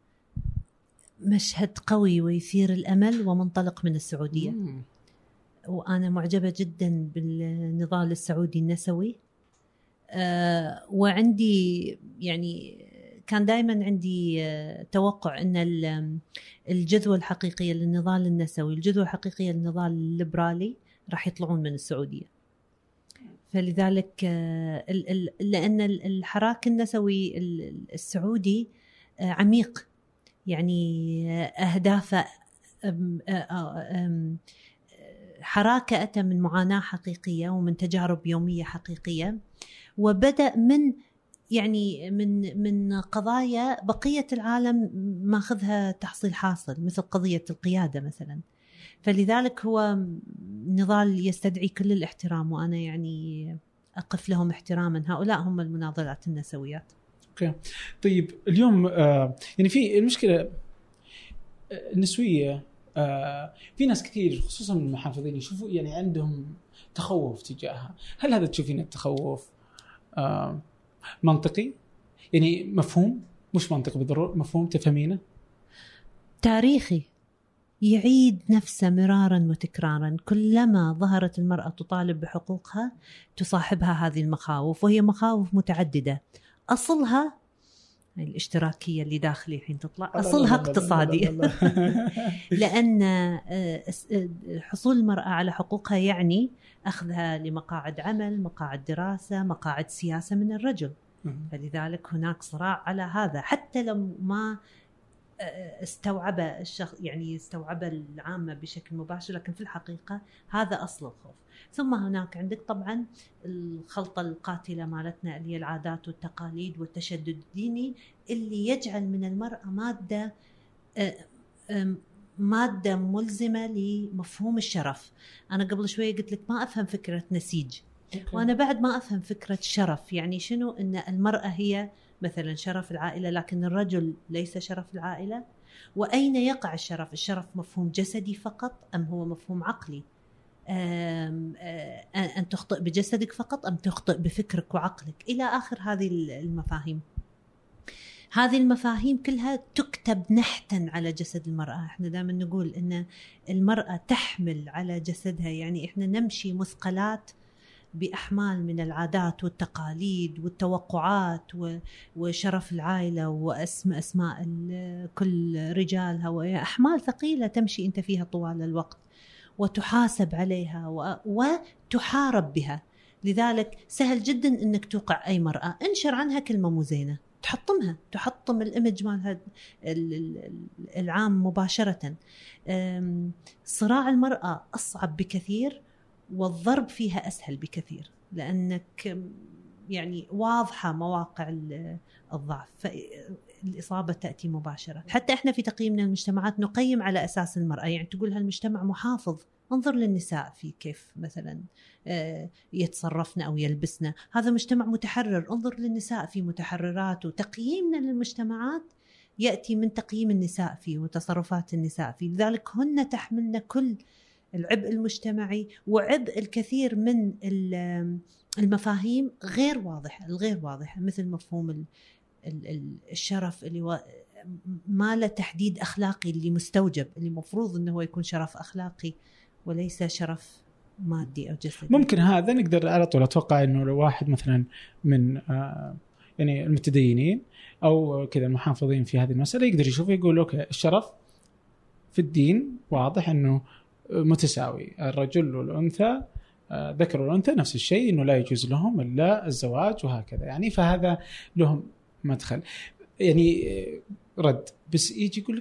مشهد قوي ويثير الأمل ومنطلق من السعودية. مم. وأنا معجبة جدا بالنضال السعودي النسوي. آه وعندي يعني كان دائما عندي توقع أن الجذوة الحقيقية للنضال النسوي، الجذوة الحقيقية للنضال الليبرالي راح يطلعون من السعودية. فلذلك لأن الحراك النسوي السعودي عميق، يعني أهدافه حراكة أتى من معاناة حقيقية ومن تجارب يومية حقيقية، وبدأ من يعني من من قضايا بقية العالم ماخذها تحصيل حاصل، مثل قضية القيادة مثلا. فلذلك هو نضال يستدعي كل الاحترام، وأنا يعني أقف لهم احتراما. هؤلاء هم المناضلات النسويات. أوكي. طيب اليوم آه يعني في المشكلة النسوية، آه في ناس كثير خصوصا من المحافظين يشوفوا يعني عندهم تخوف تجاهها. هل هذا تشوفين التخوف آه منطقي؟ يعني مفهوم، مش منطقي بالضرورة، مفهوم تفهمينه؟ تاريخي يعيد نفسه مرارا وتكرارا. كلما ظهرت المرأة تطالب بحقوقها تصاحبها هذه المخاوف، وهي مخاوف متعددة. أصلها الاشتراكية اللي داخلي الحين تطلع، أصلها اقتصادي. لأن حصول المرأة على حقوقها يعني أخذها لمقاعد عمل، مقاعد دراسة، مقاعد سياسة من الرجل. فلذلك هناك صراع على هذا، حتى لو ما استوعب الشخص يعني استوعب العامة بشكل مباشر، لكن في الحقيقة هذا أصل الخوف. ثم هناك عندك طبعا الخلطة القاتلة مالتنا اللي هي العادات والتقاليد والتشدد الديني، اللي يجعل من المرأة مادة مادة ملزمة لمفهوم الشرف. أنا قبل شوية قلت لك ما أفهم فكرة نسيج، وأنا بعد ما أفهم فكرة شرف. يعني شنو أن المرأة هي مثلا شرف العائلة لكن الرجل ليس شرف العائلة؟ وأين يقع الشرف؟ الشرف مفهوم جسدي فقط أم هو مفهوم عقلي؟ أن تخطئ بجسدك فقط أم تخطئ بفكرك وعقلك؟ إلى آخر هذه المفاهيم. هذه المفاهيم كلها تكتب نحتا على جسد المرأة. احنا دائما نقول أن المرأة تحمل على جسدها، يعني احنا نمشي مثقلات بأحمال من العادات والتقاليد والتوقعات وشرف العائلة وأسماء أسماء كل رجالها، وهي أحمال ثقيلة تمشي أنت فيها طوال الوقت وتحاسب عليها وتحارب بها. لذلك سهل جدا أنك توقع أي مرأة، انشر عنها كلمة مو زينة تحطمها، تحطم الإيمج مالها العام مباشرة. صراع المرأة أصعب بكثير والضرب فيها أسهل بكثير، لأنك يعني واضحة مواقع الضعف، فالإصابة تأتي مباشرة. حتى إحنا في تقييمنا المجتمعات نقيم على أساس المرأة، يعني تقول هالمجتمع محافظ، انظر للنساء في كيف مثلا يتصرفن أو يلبسن. هذا مجتمع متحرر، انظر للنساء في متحررات. وتقييمنا للمجتمعات يأتي من تقييم النساء فيه وتصرفات النساء فيه. لذلك هن تحملن كل العبء المجتمعي وعبء الكثير من المفاهيم غير واضحة الغير واضحة مثل مفهوم الشرف اللي ما له تحديد أخلاقي اللي مستوجب، اللي مفروض أنه هو يكون شرف أخلاقي وليس شرف مادي أو جسدي. ممكن هذا نقدر على طول أتوقع أنه لو واحد مثلا من آه يعني المتدينين أو كذا المحافظين في هذه المسألة يقدر يشوف يقول أوكي الشرف في الدين واضح أنه متساوي، الرجل والأنثى آه ذكر والأنثى نفس الشيء، أنه لا يجوز لهم إلا الزواج وهكذا يعني، فهذا لهم مدخل يعني رد. بس يجي يقول لك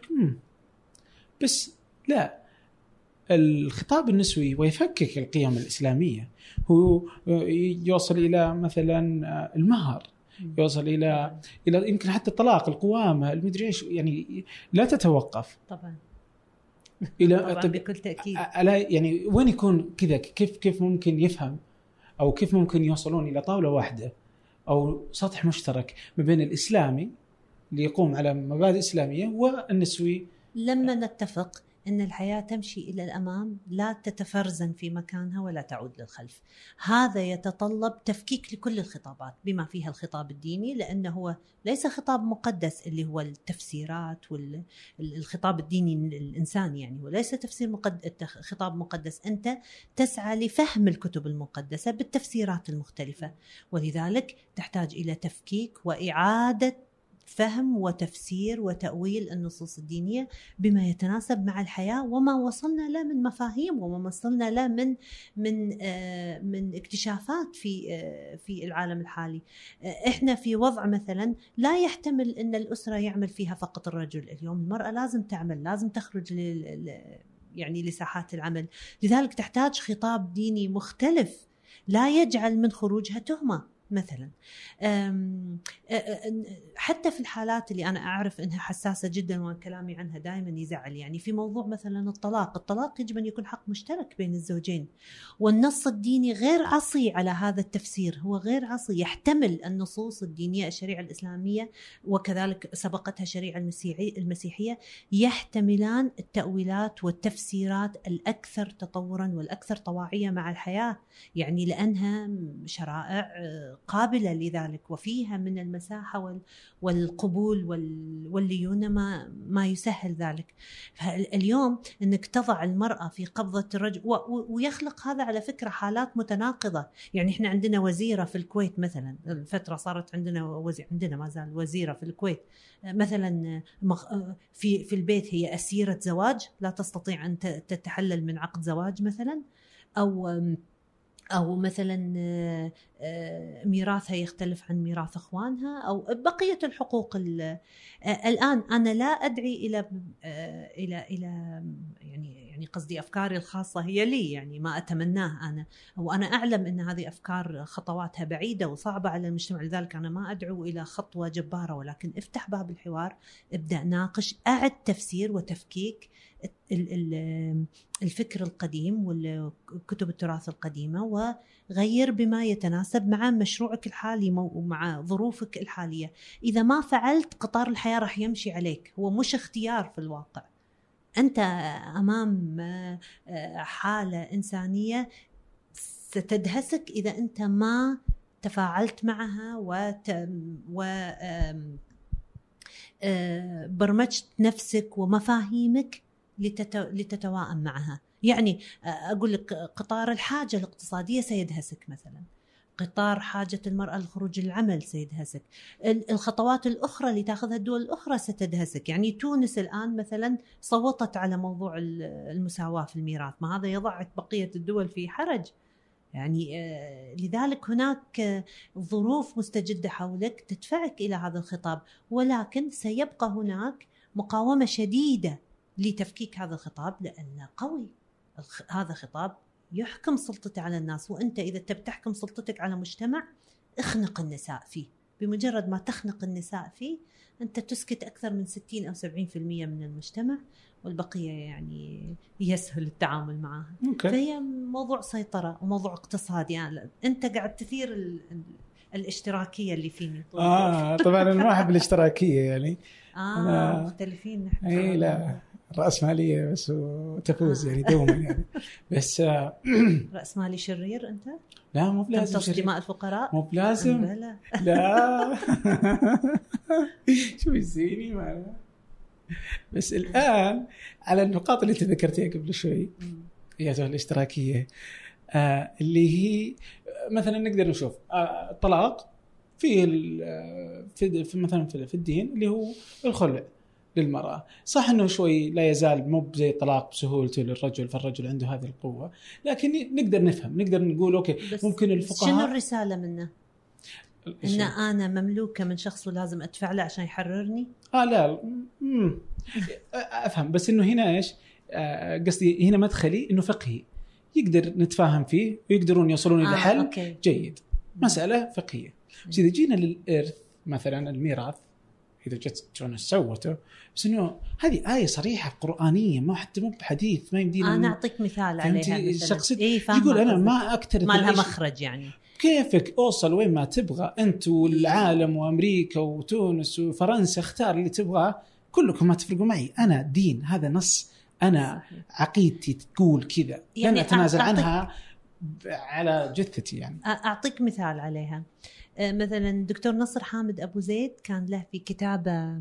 بس لا، الخطاب النسوي ويفكك القيم الإسلامية، هو يوصل إلى مثلا المهر، يوصل إلى إلى يمكن حتى الطلاق، القوامة، المدري إيش، يعني لا تتوقف طبعا إلى طبعا بكل تأكيد. يعني وين يكون كذا؟ كيف كيف ممكن يفهم أو كيف ممكن يوصلون إلى طاولة واحدة أو سطح مشترك ما بين الإسلامي اللي يقوم على مبادئ إسلامية والنسوي؟ لما نتفق أن الحياة تمشي إلى الأمام، لا تتفرزن في مكانها ولا تعود للخلف. هذا يتطلب تفكيك لكل الخطابات بما فيها الخطاب الديني، لأنه هو ليس خطاب مقدس اللي هو التفسيرات والخطاب الديني الإنساني، يعني وليس تفسير مقدس خطاب مقدس. أنت تسعى لفهم الكتب المقدسة بالتفسيرات المختلفة، ولذلك تحتاج إلى تفكيك وإعادة فهم وتفسير وتأويل النصوص الدينية بما يتناسب مع الحياة وما وصلنا له من مفاهيم وما وصلنا له من من آه من اكتشافات في آه في العالم الحالي. آه احنا في وضع مثلا لا يحتمل ان الأسرة يعمل فيها فقط الرجل. اليوم المرأة لازم تعمل، لازم تخرج لل يعني لساحات العمل. لذلك تحتاج خطاب ديني مختلف لا يجعل من خروجها تهمة مثلا. حتى في الحالات اللي أنا أعرف أنها حساسة جدا وكلامي عنها دائما يزعل، يعني في موضوع مثلا الطلاق. الطلاق يجب أن يكون حق مشترك بين الزوجين، والنص الديني غير عصي على هذا التفسير، هو غير عصي، يحتمل النصوص الدينية الشريعة الإسلامية وكذلك سبقتها الشريعة المسيحية يحتملان التأويلات والتفسيرات الأكثر تطورا والأكثر طواعية مع الحياة، يعني لأنها شرائع قابلة لذلك وفيها من المساحة والقبول والليونة ما ما يسهل ذلك. فاليوم انك تضع المرأة في قبضة الرجل، ويخلق هذا على فكرة حالات متناقضة. يعني احنا عندنا وزيرة في الكويت مثلا، الفترة صارت عندنا وزير، عندنا ما زال وزيرة في الكويت مثلا، في في البيت هي أسيرة زواج، لا تستطيع أن تتحلل من عقد زواج مثلا، أو أو مثلا ميراثها يختلف عن ميراث إخوانها، أو بقية الحقوق. الآن أنا لا أدعي إلى إلى إلى يعني يعني قصدي أفكاري الخاصة هي لي، يعني ما أتمناه أنا، وأنا أعلم أن هذه أفكار خطواتها بعيدة وصعبة على المجتمع، لذلك أنا ما أدعو إلى خطوة جبارة، ولكن افتح باب الحوار، ابدأ ناقش، أعد تفسير وتفكيك الفكر القديم والكتب التراث القديمة، وغير بما يتناسب مع مشروعك الحالي ومع ظروفك الحالية. إذا ما فعلت قطار الحياة رح يمشي عليك، هو مش اختيار في الواقع، أنت أمام حالة إنسانية ستدهسك إذا أنت ما تفاعلت معها وت... و برمجت نفسك ومفاهيمك لتتواءم معها. يعني أقول لك قطار الحاجة الاقتصادية سيدهسك مثلا، قطار حاجة المرأة للخروج للعمل سيدهسك، الخطوات الأخرى اللي تأخذها الدول الأخرى ستدهسك. يعني تونس الآن مثلا صوتت على موضوع المساواة في الميراث، ما هذا يضع بقية الدول في حرج. يعني لذلك هناك ظروف مستجدة حولك تدفعك إلى هذا الخطاب، ولكن سيبقى هناك مقاومة شديدة لتفكيك هذا الخطاب، لأنه قوي. هذا خطاب يحكم سلطته على الناس، وأنت إذا تبي تحكم سلطتك على مجتمع اخنق النساء فيه. بمجرد ما تخنق النساء فيه أنت تسكت أكثر من ستين أو سبعين في المية من المجتمع، والبقية يعني يسهل التعامل معها. ممكن. فهي موضوع سيطرة وموضوع اقتصادي. يعني أنت قاعد تثير ال... الاشتراكية اللي فيني. آه طبعا أنا ما أحب الاشتراكية يعني. آه أنا مختلفين نحن. أي لا، رأسمالية بس وتفوز آه. يعني دوما يعني بس آه رأسمالي شرير أنت؟ لا مو بلازم شرير. دماء الفقراء مو بلازم. لا لا شو يزيني ما. بس الآن على النقاط اللي تذكرتها قبل شوي هي الاشتراكية، آه اللي هي مثلا نقدر نشوف آه الطلاق في في مثلا في الدين اللي هو الخلع للمرأة. صح انه شوي لا يزال مو زي الطلاق بسهولته للرجل، فالرجل عنده هذه القوة، لكن نقدر نفهم، نقدر نقول اوكي ممكن الفقهاء. شنو الرسالة منه؟ ان انا مملوكة من شخص ولازم ادفع له عشان يحررني؟ اه لا مم. افهم، بس انه هنا ايش آه قصدي هنا مدخلي انه فقهي يقدر نتفاهم فيه ويقدرون يوصلون الى آه حل أوكي. جيد. مسألة فقهية. بس إذا جينا للإرث مثلا الميراث، إذا جت جونا سوته، بس إنه هذه آية صريحة قرآنية، ما حتى مو بحديث، ما يمدينا. أنا أعطيك مثال عليها شخص إيه يقول أنا ما أكتر ما لها مخرج. يعني كيفك أوصل وين ما تبغى أنت والعالم وأمريكا وتونس وفرنسا، اختار اللي تبغاه، كلكم ما تفرقوا معي. أنا دين، هذا نص، أنا صحيح. عقيدتي تقول كذا، يعني لن أتنازل عنها على جثتي. يعني أعطيك مثال عليها. مثلا دكتور نصر حامد أبو زيد كان له في كتابة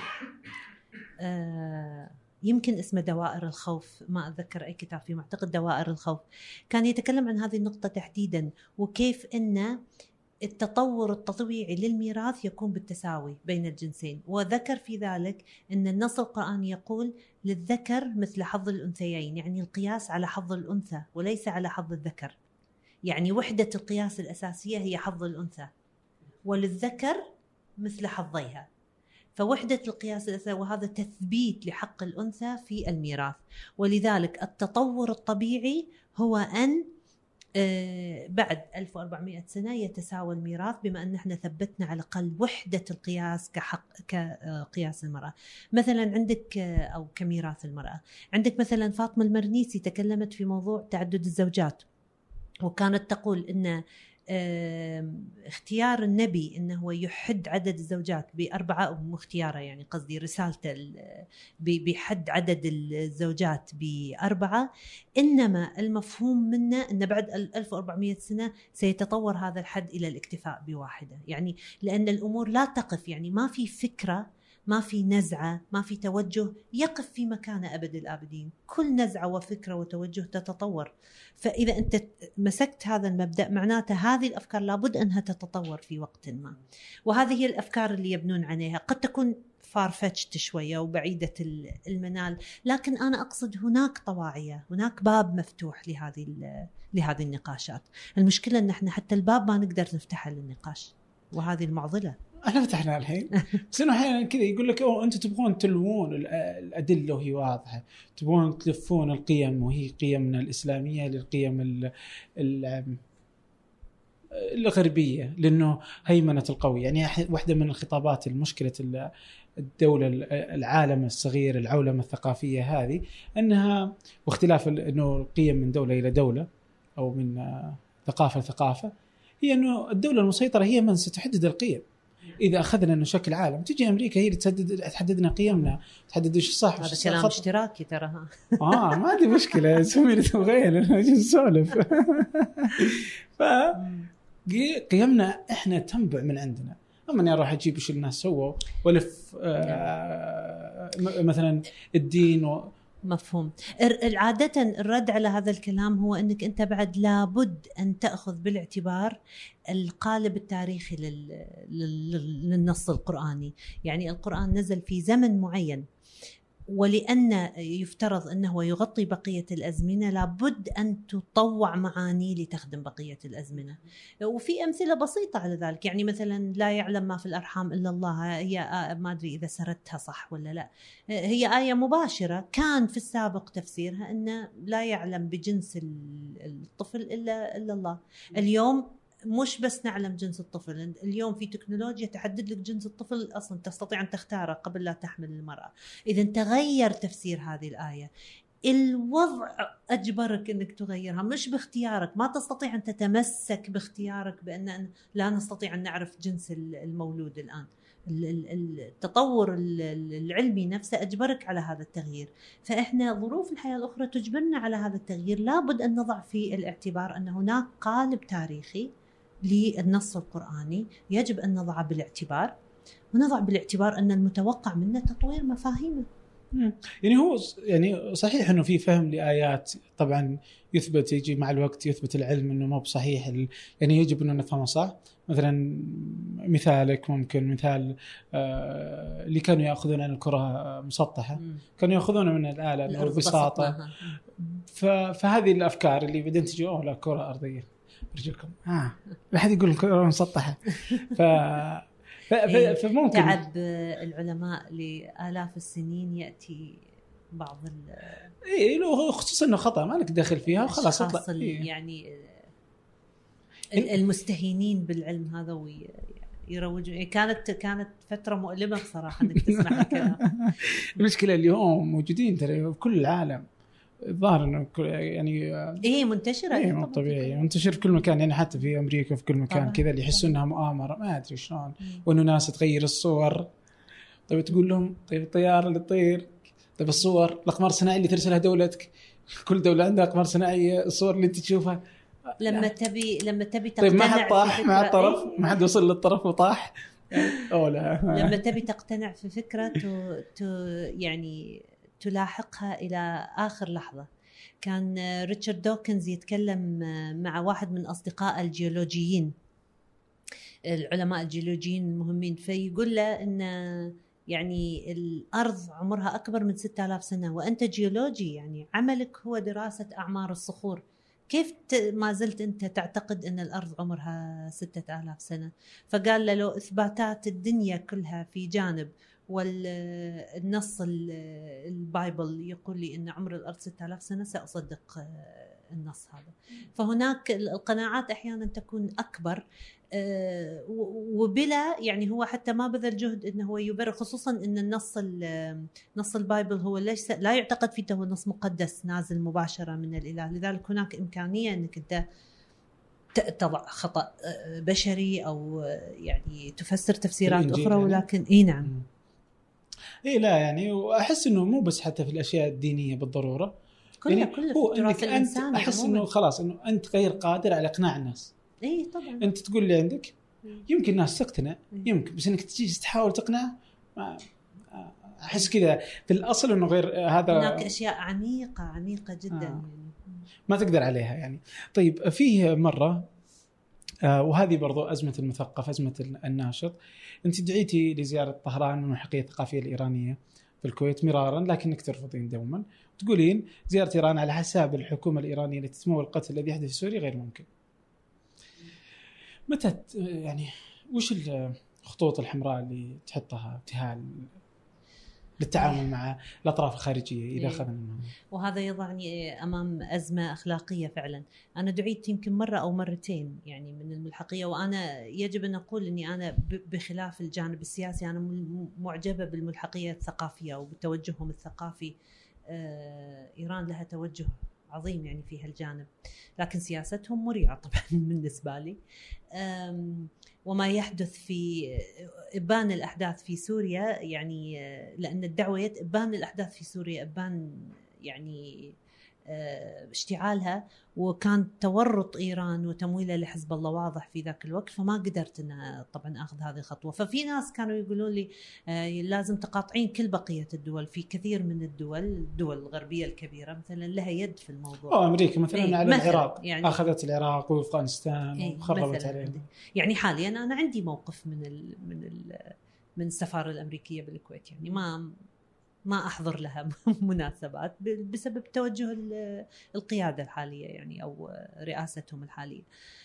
يمكن اسمه دوائر الخوف، ما أتذكر أي كتاب فيه، معتقد دوائر الخوف، كان يتكلم عن هذه النقطة تحديدا، وكيف أن التطور التطويعي للميراث يكون بالتساوي بين الجنسين. وذكر في ذلك أن النص القرآني يقول للذكر مثل حظ الأنثيين، يعني القياس على حظ الأنثى وليس على حظ الذكر. يعني وحدة القياس الأساسية هي حظ الأنثى، وللذكر مثل حظيها. فوحدة القياس الأساسية، وهذا تثبيت لحق الأنثى في الميراث. ولذلك التطور الطبيعي هو أن بعد ألف وأربعمائة سنة يتساوى الميراث، بما أن احنا ثبتنا على الأقل وحدة القياس كحق كقياس المرأة. مثلا عندك أو كميراث المرأة، عندك مثلا فاطمة المرنيسي تكلمت في موضوع تعدد الزوجات، وكانت تقول إن اختيار النبي انه هو يحد عدد الزوجات بأربعة، أو مختياره يعني قصدي رسالته بحد عدد الزوجات بأربعة، إنما المفهوم منه أن بعد ألف وأربعمائة سنة سيتطور هذا الحد إلى الاكتفاء بواحدة، يعني لأن الأمور لا تقف، يعني ما في فكرة، ما في نزعة، ما في توجه يقف في مكان أبد الآبدين، كل نزعة وفكرة وتوجه تتطور. فإذا أنت مسكت هذا المبدأ معناته هذه الأفكار لابد أنها تتطور في وقت ما، وهذه هي الأفكار اللي يبنون عليها. قد تكون فارفتشت شوية وبعيدة المنال، لكن أنا أقصد هناك طواعية، هناك باب مفتوح لهذه لهذه النقاشات. المشكلة أن احنا حتى الباب ما نقدر نفتحه للنقاش، وهذه المعضلة. احنا فتحنا الحين بس انه احيانا كذا يقول لك اوه انتم تبغون تلوون الادله وهي واضحه، تبغون تلفون القيم وهي قيمنا الاسلاميه للقيم ال ال الغربيه، لانه هيمنه القوي. يعني واحده من الخطابات المشكله الدوله العالم الصغير، العولمه الثقافيه هذه، انها واختلاف انه القيم من دوله الى دوله او من ثقافه لثقافه، هي انه الدوله المسيطره هي من ستحدد القيم. إذا أخذنا إنه شكل عالم، تيجي أمريكا هي اللي تحدد تحددنا قيمنا، تحدد إيش صح. هذا كلام اشتراكي ترى. آه ما عندي مشكلة، سمي اللي تبغين، نجي نسولف. ف قيمنا إحنا تنبع من عندنا. أما إني أروح أجيب إيش الناس سووا ولف آه مثلا الدين و مفهوم. عادة الرد على هذا الكلام هو أنك أنت بعد لابد أن تأخذ بالاعتبار القالب التاريخي للنص القرآني. يعني القرآن نزل في زمن معين، ولأن يفترض أنه يغطي بقية الأزمنة لابد أن تطوع معاني لتخدم بقية الأزمنة. وفي أمثلة بسيطة على ذلك، يعني مثلا لا يعلم ما في الأرحام إلا الله، هي ما أدري إذا سردتها صح ولا لا، هي آية مباشرة كان في السابق تفسيرها أن لا يعلم بجنس الطفل إلا, إلا الله. اليوم مش بس نعلم جنس الطفل، اليوم في تكنولوجيا تحدد لك جنس الطفل أصلا، تستطيع أن تختاره قبل لا تحمل المرأة. إذا تغير تفسير هذه الآية، الوضع أجبرك أنك تغيرها، مش باختيارك. ما تستطيع أن تتمسك باختيارك بأن لا نستطيع أن نعرف جنس المولود الآن. التطور العلمي نفسه أجبرك على هذا التغيير، فإحنا ظروف الحياة الأخرى تجبرنا على هذا التغيير. لابد أن نضع في الاعتبار أن هناك قالب تاريخي للنص القرآني يجب أن نضعه بالاعتبار، ونضع بالاعتبار أن المتوقع منا تطوير مفاهيمه. يعني هو يعني صحيح أنه في فهم لآيات طبعا يثبت، يجي مع الوقت يثبت العلم أنه ما بصحيح، يعني يجب أنه نفهمه صح. مثلا مثالك ممكن مثال آه اللي كانوا يأخذون عن الكرة مسطحة، كانوا يأخذون من الآلة أو البساطة. فهذه الأفكار اللي بعدين تجي أوه لا كرة أرضية رجلكم ها لا حد يقول الكرة مسطحة. ف فممكن تعب العلماء لآلاف السنين يأتي بعض ال إيه لو خصوصا إنه خطأ ما لك دخل فيها وخلاص اطلع. إيه؟ يعني المستهينين بالعلم هذا ويروجون. كانت كانت فترة مؤلمة بصراحة إنك تسمع الكلام. المشكلة اليوم موجودين ترى في كل العالم، الظاهر انه يعني ايه منتشره، ايه مو طبيعي منتشر في كل مكان، يعني حتى في امريكا في كل مكان كذا اللي يحسوا انها مؤامره ما ادري شلون، وانه ناس تغير الصور. طيب تقول لهم طيب الطياره اللي تطير، طيب الصور الاقمار الصناعيه اللي ترسلها دولتك، كل دوله عندها اقمار صناعيه، الصور اللي تشوفها لما لا. تبي لما تبي تقتنع. طيب ما حد طاح مع الطرف، ما حد وصل للطرف وطاح او لا. لما تبي تقتنع في فكره تو تو يعني تلاحقها إلى آخر لحظة. كان ريتشارد دوكنز يتكلم مع واحد من أصدقاء الجيولوجيين، العلماء الجيولوجيين المهمين، فيقول له إن يعني الأرض عمرها أكبر من ستة آلاف سنة، وأنت جيولوجي يعني عملك هو دراسة أعمار الصخور، كيف ما زلت أنت تعتقد أن الأرض عمرها ستة آلاف سنة؟ فقال له لو إثباتات الدنيا كلها في جانب والنص البايبل يقول لي أن عمر الأرض ستة آلاف سنة سأصدق النص هذا. فهناك القناعات أحيانا تكون أكبر، وبلا يعني هو حتى ما بذل جهد أنه هو يبرر، خصوصا أن النص نص البايبل هو ليس لا يعتقد فيه هو نص مقدس نازل مباشرة من الإله، لذلك هناك إمكانية أنك أنت تضع خطأ بشري أو يعني تفسر تفسيرات أخرى، ولكن إيه نعم إيه لا يعني، وأحس إنه مو بس حتى في الأشياء الدينية بالضرورة، كله يعني كله هو في التراث الإنساني. أحس إنه خلاص إنه أنت غير قادر على إقناع الناس. إيه طبعا أنت تقول لي عندك يمكن الناس تقتنع، يمكن بس إنك تجي تحاول تقنع، أحس كذا في الأصل إنه غير هذا. هناك أشياء عميقة عميقة جدا آه. يعني ما تقدر عليها يعني. طيب فيه مرة آه وهذه برضو أزمة المثقف، أزمة الناشط، أنت دعيتي لزيارة طهران الملحقية الثقافية الإيرانية في الكويت مرارا، لكنك ترفضين دوما، تقولين زيارة إيران على حساب الحكومة الإيرانية التي تمول القتل الذي يحدث في سوريا غير ممكن. متى يعني وش الخطوط الحمراء اللي تحطها ابتهال للتعامل مع الأطراف الخارجية إذا أخذنا منهم؟ وهذا يضعني أمام أزمة أخلاقية فعلا. أنا دعيت يمكن مرة أو مرتين يعني من الملحقية، وأنا يجب أن أقول أني أنا بخلاف الجانب السياسي أنا معجبة بالملحقية الثقافية وبتوجههم الثقافي. إيران لها توجه عظيم يعني في هالجانب، لكن سياستهم مريعة طبعا بالنسبة لي. وما يحدث في إبان الأحداث في سوريا يعني، لأن الدعوة إبان الأحداث في سوريا إبان يعني اشتعالها، وكان تورط إيران وتمويلها لحزب الله واضح في ذاك الوقت، فما قدرت أن طبعا أخذ هذه الخطوة. ففي ناس كانوا يقولون لي لازم تقاطعين كل بقية الدول. في كثير من الدول الدول الغربية الكبيرة مثلا لها يد في الموضوع. أو أمريكا مثلا إيه على مثلاً العراق يعني أخذت العراق وأفغانستان إيه وخربت عليهم. يعني حاليا أنا عندي موقف من ال من ال من السفارة الأمريكية بالكويت، يعني ما ما أحضر لها مناسبات بسبب توجه القيادة الحالية يعني أو رئاستهم الحالية.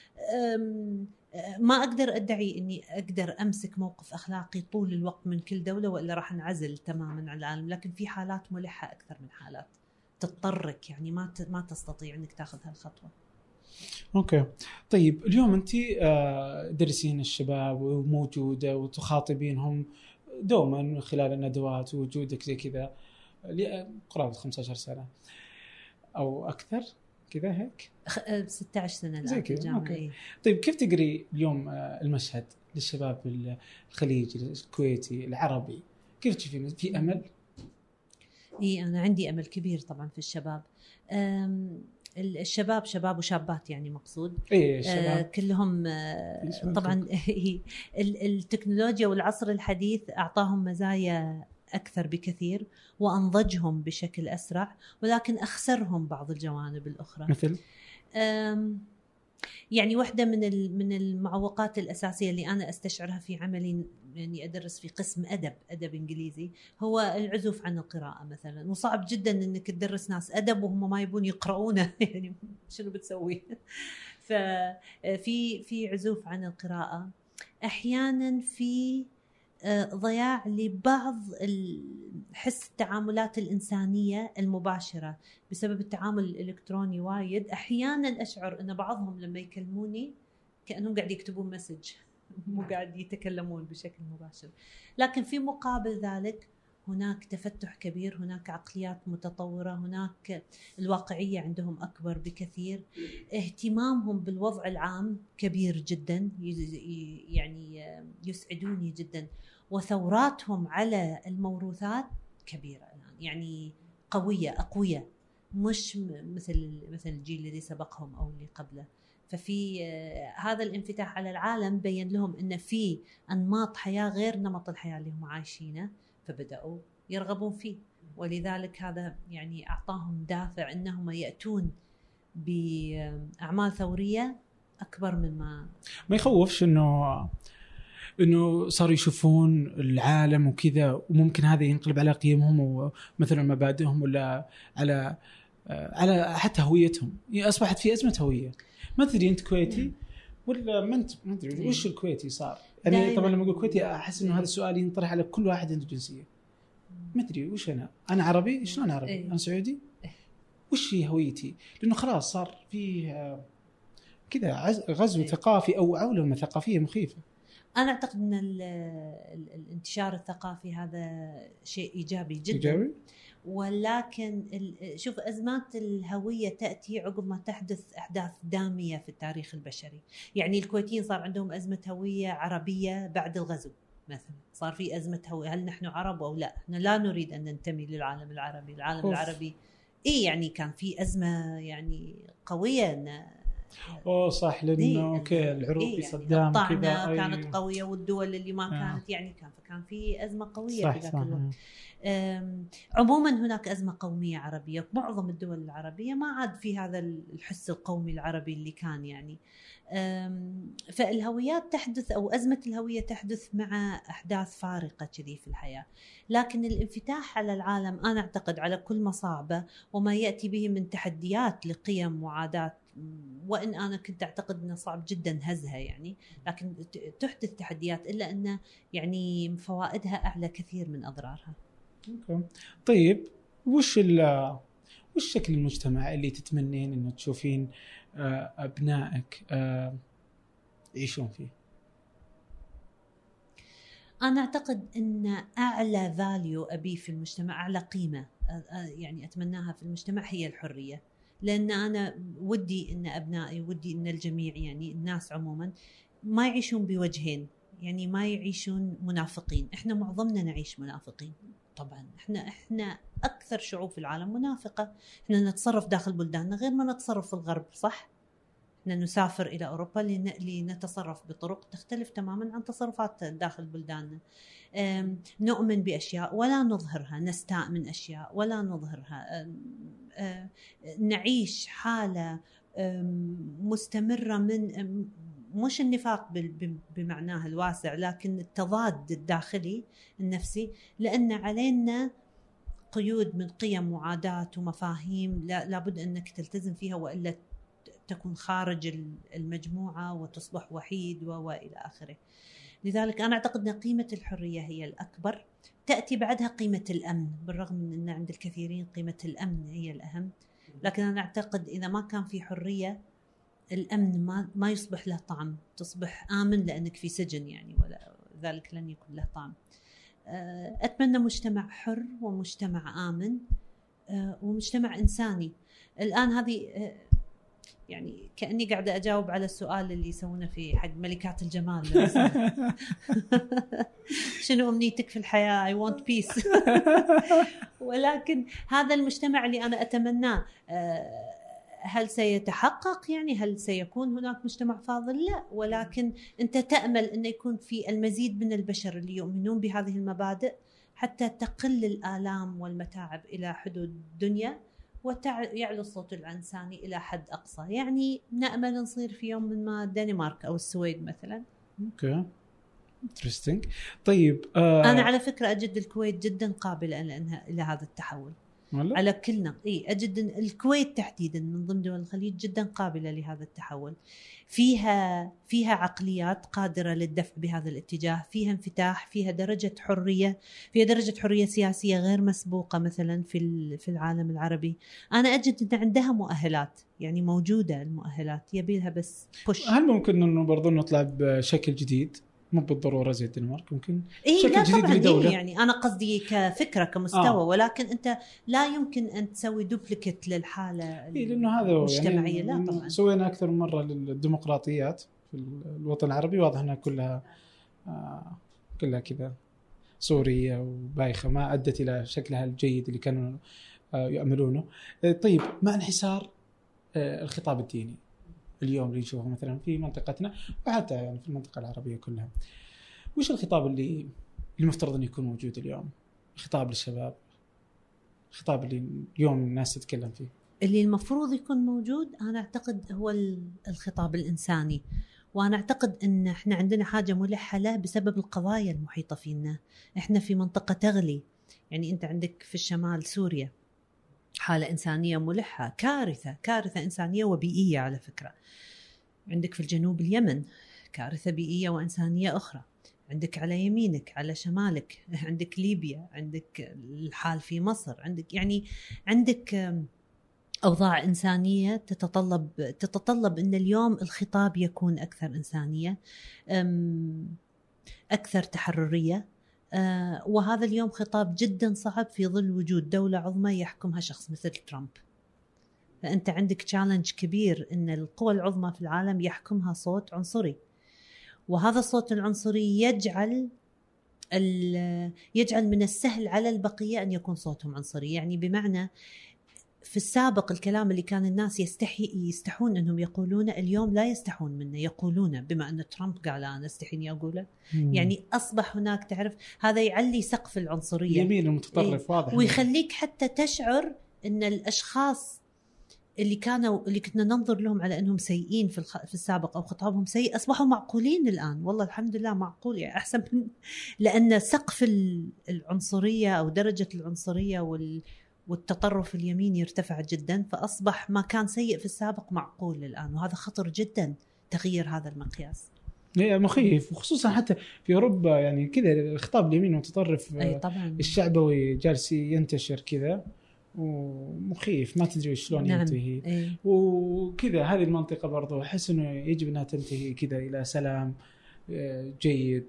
ما أقدر أدعي أني أقدر أمسك موقف أخلاقي طول الوقت من كل دولة وإلا راح نعزل تماما عن العالم، لكن في حالات ملحة أكثر من حالات تضطرك يعني ما ما تستطيع أنك تأخذ هالخطوة. أوكي طيب اليوم أنت درسين الشباب وموجودة وتخاطبينهم دوما خلال الندوات ووجودك زي كذا قرابة خمسة عشر سنة أو أكثر كذا هيك ستة عشر سنة الآن في الجامعة. طيب كيف تقري اليوم المشهد للشباب الخليجي الكويتي العربي؟ كيف تشوفين في أمل؟ إيه أنا عندي أمل كبير طبعا في الشباب. الشباب شباب وشابات يعني مقصود إيه الشباب. آه كلهم آه طبعا التكنولوجيا والعصر الحديث أعطاهم مزايا أكثر بكثير وأنضجهم بشكل أسرع، ولكن أخسرهم بعض الجوانب الأخرى. مثل يعني واحدة من من المعوقات الأساسية اللي أنا أستشعرها في عملي، يعني أدرس في قسم أدب أدب إنجليزي، هو العزوف عن القراءة مثلا. وصعب جدا إنك تدرس ناس أدب وهم ما يبون يقرؤونه يعني شنو بتسوي؟ ففي في عزوف عن القراءة، أحيانا في ضياع لبعض حس التعاملات الإنسانية المباشرة بسبب التعامل الإلكتروني وايد. أحيانا أشعر أن بعضهم لما يكلموني كأنهم قاعد يكتبون مسج مو قاعد يتكلمون بشكل مباشر. لكن في مقابل ذلك هناك تفتح كبير، هناك عقليات متطورة، هناك الواقعية عندهم أكبر بكثير، اهتمامهم بالوضع العام كبير جدا يعني يسعدوني جدا، وثوراتهم على الموروثات كبيرة الآن يعني قوية أقوية، مش مثل مثل الجيل الذي سبقهم أو اللي قبله. ففي هذا الانفتاح على العالم بين لهم إن في أنماط حياة غير نمط الحياة اللي هم عايشينه، فبدأوا يرغبون فيه، ولذلك هذا يعني أعطاهم دافع إنهم يأتون بأعمال ثورية أكبر من ما ما يخوفش إنه إنه صاروا يشوفون العالم وكذا، وممكن هذا ينقلب على قيمهم ومثلا مبادئهم ولا على على حتى هويتهم. أصبحت في أزمة هوية. ما تدري أنت كويتي ولا ما أنت ما أدري وش الكويتي صار يعني. طبعا لما أقول كويتي أحس إنه هذا السؤال ينطرح على كل واحد عنده جنسية. ما أدري وش أنا أنا عربي شلون عربي أنا سعودي وش هي هويتي، لأنه خلاص صار فيه كذا غزو ثقافي أو عولمة ثقافية مخيفة. أنا أعتقد أن الانتشار الثقافي هذا شيء إيجابي جدا إيجابي؟ ولكن شوف أزمات الهوية تأتي عقب ما تحدث أحداث دامية في التاريخ البشري. يعني الكويتيين صار عندهم أزمة هوية عربية بعد الغزو مثلا، صار في أزمة هوية، هل نحن عرب أو لا؟ احنا لا نريد أن ننتمي للعالم العربي. العالم أوف. العربي إيه يعني كان في أزمة يعني قوية إن اوه صح، لانه إيه العروق إيه صدام يعني كذا أي... كانت قويه، والدول اللي ما آه. كانت يعني كان فكان في ازمه قويه صح في ذاك الوقت. عموما هناك ازمه قوميه عربيه، معظم الدول العربيه ما عاد في هذا الحس القومي العربي اللي كان يعني. فالهويات تحدث او ازمه الهويه تحدث مع احداث فارقه كذي في الحياه، لكن الانفتاح على العالم انا اعتقد على كل مصاعبه وما ياتي به من تحديات لقيم وعادات، وإن أنا كنت أعتقد أنه صعب جدا هزها يعني، لكن تحدث تحديات إلا أن يعني فوائدها أعلى كثير من أضرارها. أوكي. طيب وش ال وش شكل المجتمع اللي تتمنين إنه تشوفين أبنائك يعيشون فيه؟ أنا أعتقد أن أعلى فاليو أبي في المجتمع، أعلى قيمة يعني أتمناها في المجتمع هي الحرية. لأن أنا ودي إن أبنائي، ودي إن الجميع يعني الناس عموما ما يعيشون بوجهين، يعني ما يعيشون منافقين. إحنا معظمنا نعيش منافقين طبعا، إحنا إحنا أكثر شعوب في العالم منافقة. إحنا نتصرف داخل بلداننا غير ما نتصرف في الغرب، صح؟ إحنا نسافر إلى أوروبا لنتصرف بطرق تختلف تماما عن تصرفات داخل بلداننا. نؤمن بأشياء ولا نظهرها، نستاء من أشياء ولا نظهرها، نعيش حالة مستمرة من مش النفاق بمعناه الواسع، لكن التضاد الداخلي النفسي، لأن علينا قيود من قيم وعادات ومفاهيم لابد أنك تلتزم فيها، وإلا تكون خارج المجموعة وتصبح وحيد وإلى آخره. لذلك أنا أعتقد أن قيمة الحرية هي الأكبر، تأتي بعدها قيمة الأمن، بالرغم من أن عند الكثيرين قيمة الأمن هي الأهم، لكن أنا أعتقد إذا ما كان في حرية الأمن ما ما يصبح له طعم، تصبح آمن لأنك في سجن يعني، ولا ذلك لن يكون له طعم. أتمنى مجتمع حر ومجتمع آمن ومجتمع إنساني. الآن هذه يعني كأني قاعدة أجاوب على السؤال اللي يسوونه في حق ملكات الجمال شنو أمنيتك في الحياة؟ I want peace. ولكن هذا المجتمع اللي أنا أتمناه هل سيتحقق؟ يعني هل سيكون هناك مجتمع فاضل؟ لا، ولكن أنت تأمل أن يكون في المزيد من البشر اللي يؤمنون بهذه المبادئ حتى تقل الآلام والمتاعب إلى حدود الدنيا، ويعلو الصوت الإنساني إلى حد أقصى. يعني نأمل نصير في يوم من ما دنمارك أو السويد مثلا. أوكي interesting. طيب آه أنا على فكرة أجد الكويت جدا قابلة لأنها إلى هذا التحول ولا؟ على كلنا. إيه أجد الكويت تحديدا من ضمن دول الخليج جدا قابلة لهذا التحول، فيها فيها عقليات قادرة للدفع بهذا الاتجاه، فيها انفتاح، فيها درجة حرية، فيها درجة حرية سياسية غير مسبوقة مثلا في في العالم العربي. أنا أجد أن عندها مؤهلات، يعني موجودة المؤهلات، يبيلها بس بوش. هل ممكن إنه برضو نطلع بشكل جديد؟ مو بالضرورة زي الدنمارك، ممكن إيه شكل جديد لدولة. إيه يعني أنا قصدي كفكرة كمستوى آه. ولكن أنت لا يمكن أن تسوي دوبليكيت للحالة إيه لأنه هذا المجتمعية. يعني لا طبعا سوينا أكثر من مرة للديمقراطيات في الوطن العربي، واضح أنها كلها آه كلها كذا سورية وبايخة، ما أدت إلى شكلها الجيد اللي كانوا آه يأملونه. طيب مع انحسار آه الخطاب الديني اليوم اللي نشوفه مثلا في منطقتنا وحتى يعني في المنطقة العربية كلها، وش الخطاب اللي المفترض أن يكون موجود اليوم؟ خطاب للشباب، خطاب اللي اليوم الناس تتكلم فيه، اللي المفروض يكون موجود أنا أعتقد هو الخطاب الإنساني. وأنا أعتقد أن إحنا عندنا حاجة ملحة له بسبب القضايا المحيطة فينا. إحنا في منطقة تغلي، يعني أنت عندك في الشمال سوريا حالة إنسانية ملحة، كارثة كارثة إنسانية وبيئية على فكرة. عندك في الجنوب اليمن كارثة بيئية وإنسانية أخرى. عندك على يمينك على شمالك عندك ليبيا، عندك الحال في مصر، عندك يعني عندك أوضاع إنسانية تتطلب تتطلب أن اليوم الخطاب يكون أكثر إنسانية، أكثر تحررية، آه وهذا اليوم خطاب جدا صعب في ظل وجود دولة عظمى يحكمها شخص مثل ترامب. فأنت عندك تشالنج كبير إن القوى العظمى في العالم يحكمها صوت عنصري، وهذا الصوت العنصري يجعل يجعل من السهل على البقية أن يكون صوتهم عنصري. يعني بمعنى في السابق الكلام اللي كان الناس يستحي يستحون أنهم يقولونه، اليوم لا يستحون منه، يقولونه. بما أن ترامب قال أنا استحي إني أقوله، يعني أصبح هناك، تعرف، هذا يعلي سقف العنصرية، يمين المتطرف إيه؟ واضح، ويخليك حتى تشعر أن الأشخاص اللي كانوا اللي كنا ننظر لهم على أنهم سيئين في الخ... في السابق أو خطابهم سيء، أصبحوا معقولين الآن. والله الحمد لله معقول، يعني أحسن من، لأن سقف العنصرية أو درجة العنصرية وال... والتطرف اليميني ارتفع جدا، فأصبح ما كان سيء في السابق معقول الآن، وهذا خطر جدا تغيير هذا المقياس. هي مخيف، وخصوصا حتى في أوروبا يعني كذا الخطاب اليمين المتطرف الشعبوي جالس ينتشر كذا ومخيف، ما تدري شلون نعم. ينتهي أيه. وكذا هذه المنطقة برضو أحس إنه يجب أنها تنتهي كذا إلى سلام جيد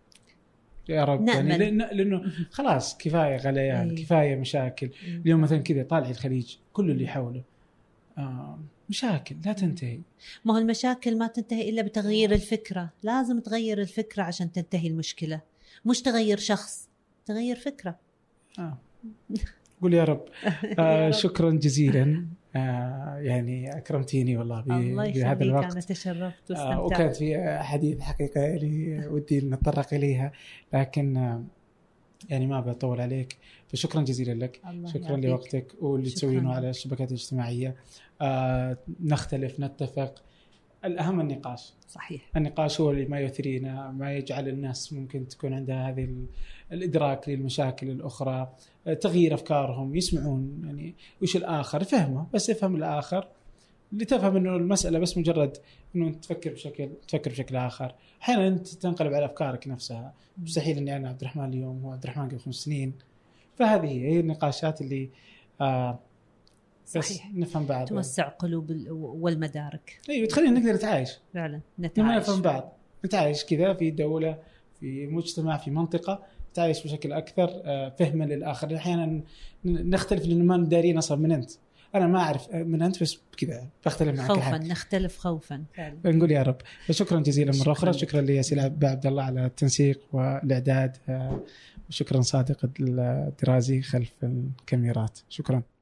يا رب. نعم. يعني لأنه, لأنه خلاص كفاية غليان، أيه. كفاية مشاكل. أيه. اليوم مثلا كذا طالع الخليج كل اللي حوله آه مشاكل لا تنتهي. ما هو المشاكل ما تنتهي إلا بتغيير الفكرة، لازم تغير الفكرة عشان تنتهي المشكلة، مش تغير شخص، تغير فكرة. آه. قول يا رب. آه شكرا جزيلا، آه يعني أكرمتيني والله بهذا الوقت. أنا تشرفت واستمتعت. آه وكانت في حديث حقيقة يعني ودي نتطرق إليها، لكن آه يعني ما بطول عليك، فشكرا جزيلا لك. شكرا لوقتك واللي تسوينه على الشبكات الاجتماعية. آه نختلف نتفق، الأهم النقاش. صحيح. النقاش هو اللي ما يثرينا، ما يجعل الناس ممكن تكون عندها هذه الإدراك للمشاكل الأخرى، تغيير أفكارهم، يسمعون يعني وش الآخر، فهمه، بس يفهم الآخر لتفهم إنه المسألة بس مجرد إنه تفكر بشكل تفكر بشكل آخر. أحيانا أنت تنقلب على أفكارك نفسها. مستحيل إني أنا عبد الرحمن اليوم هو عبد الرحمن قبل خمس سنين. فهذه هي النقاشات اللي آه صحيح. نفهم بعض، توسع قلوب والمدارك. ايوه تخلينا نقدر نتعايش فعلا، نتعايش، نفهم بعض، نتعايش كذا في دولة، في مجتمع، في منطقة، نتعايش بشكل أكثر فهما للآخر. أحيانا نختلف لأنه ما ندارين أصلا من أنت، أنا ما أعرف من أنت، بس كذا بختلف معك خوفا الحق. نختلف خوفا فعلا. نقول يا رب. شكرا جزيلا مرة أخرى. شكرا لياسين عبد الله على التنسيق والإعداد، وشكرا صادق الدرازي خلف الكاميرات. شكرا.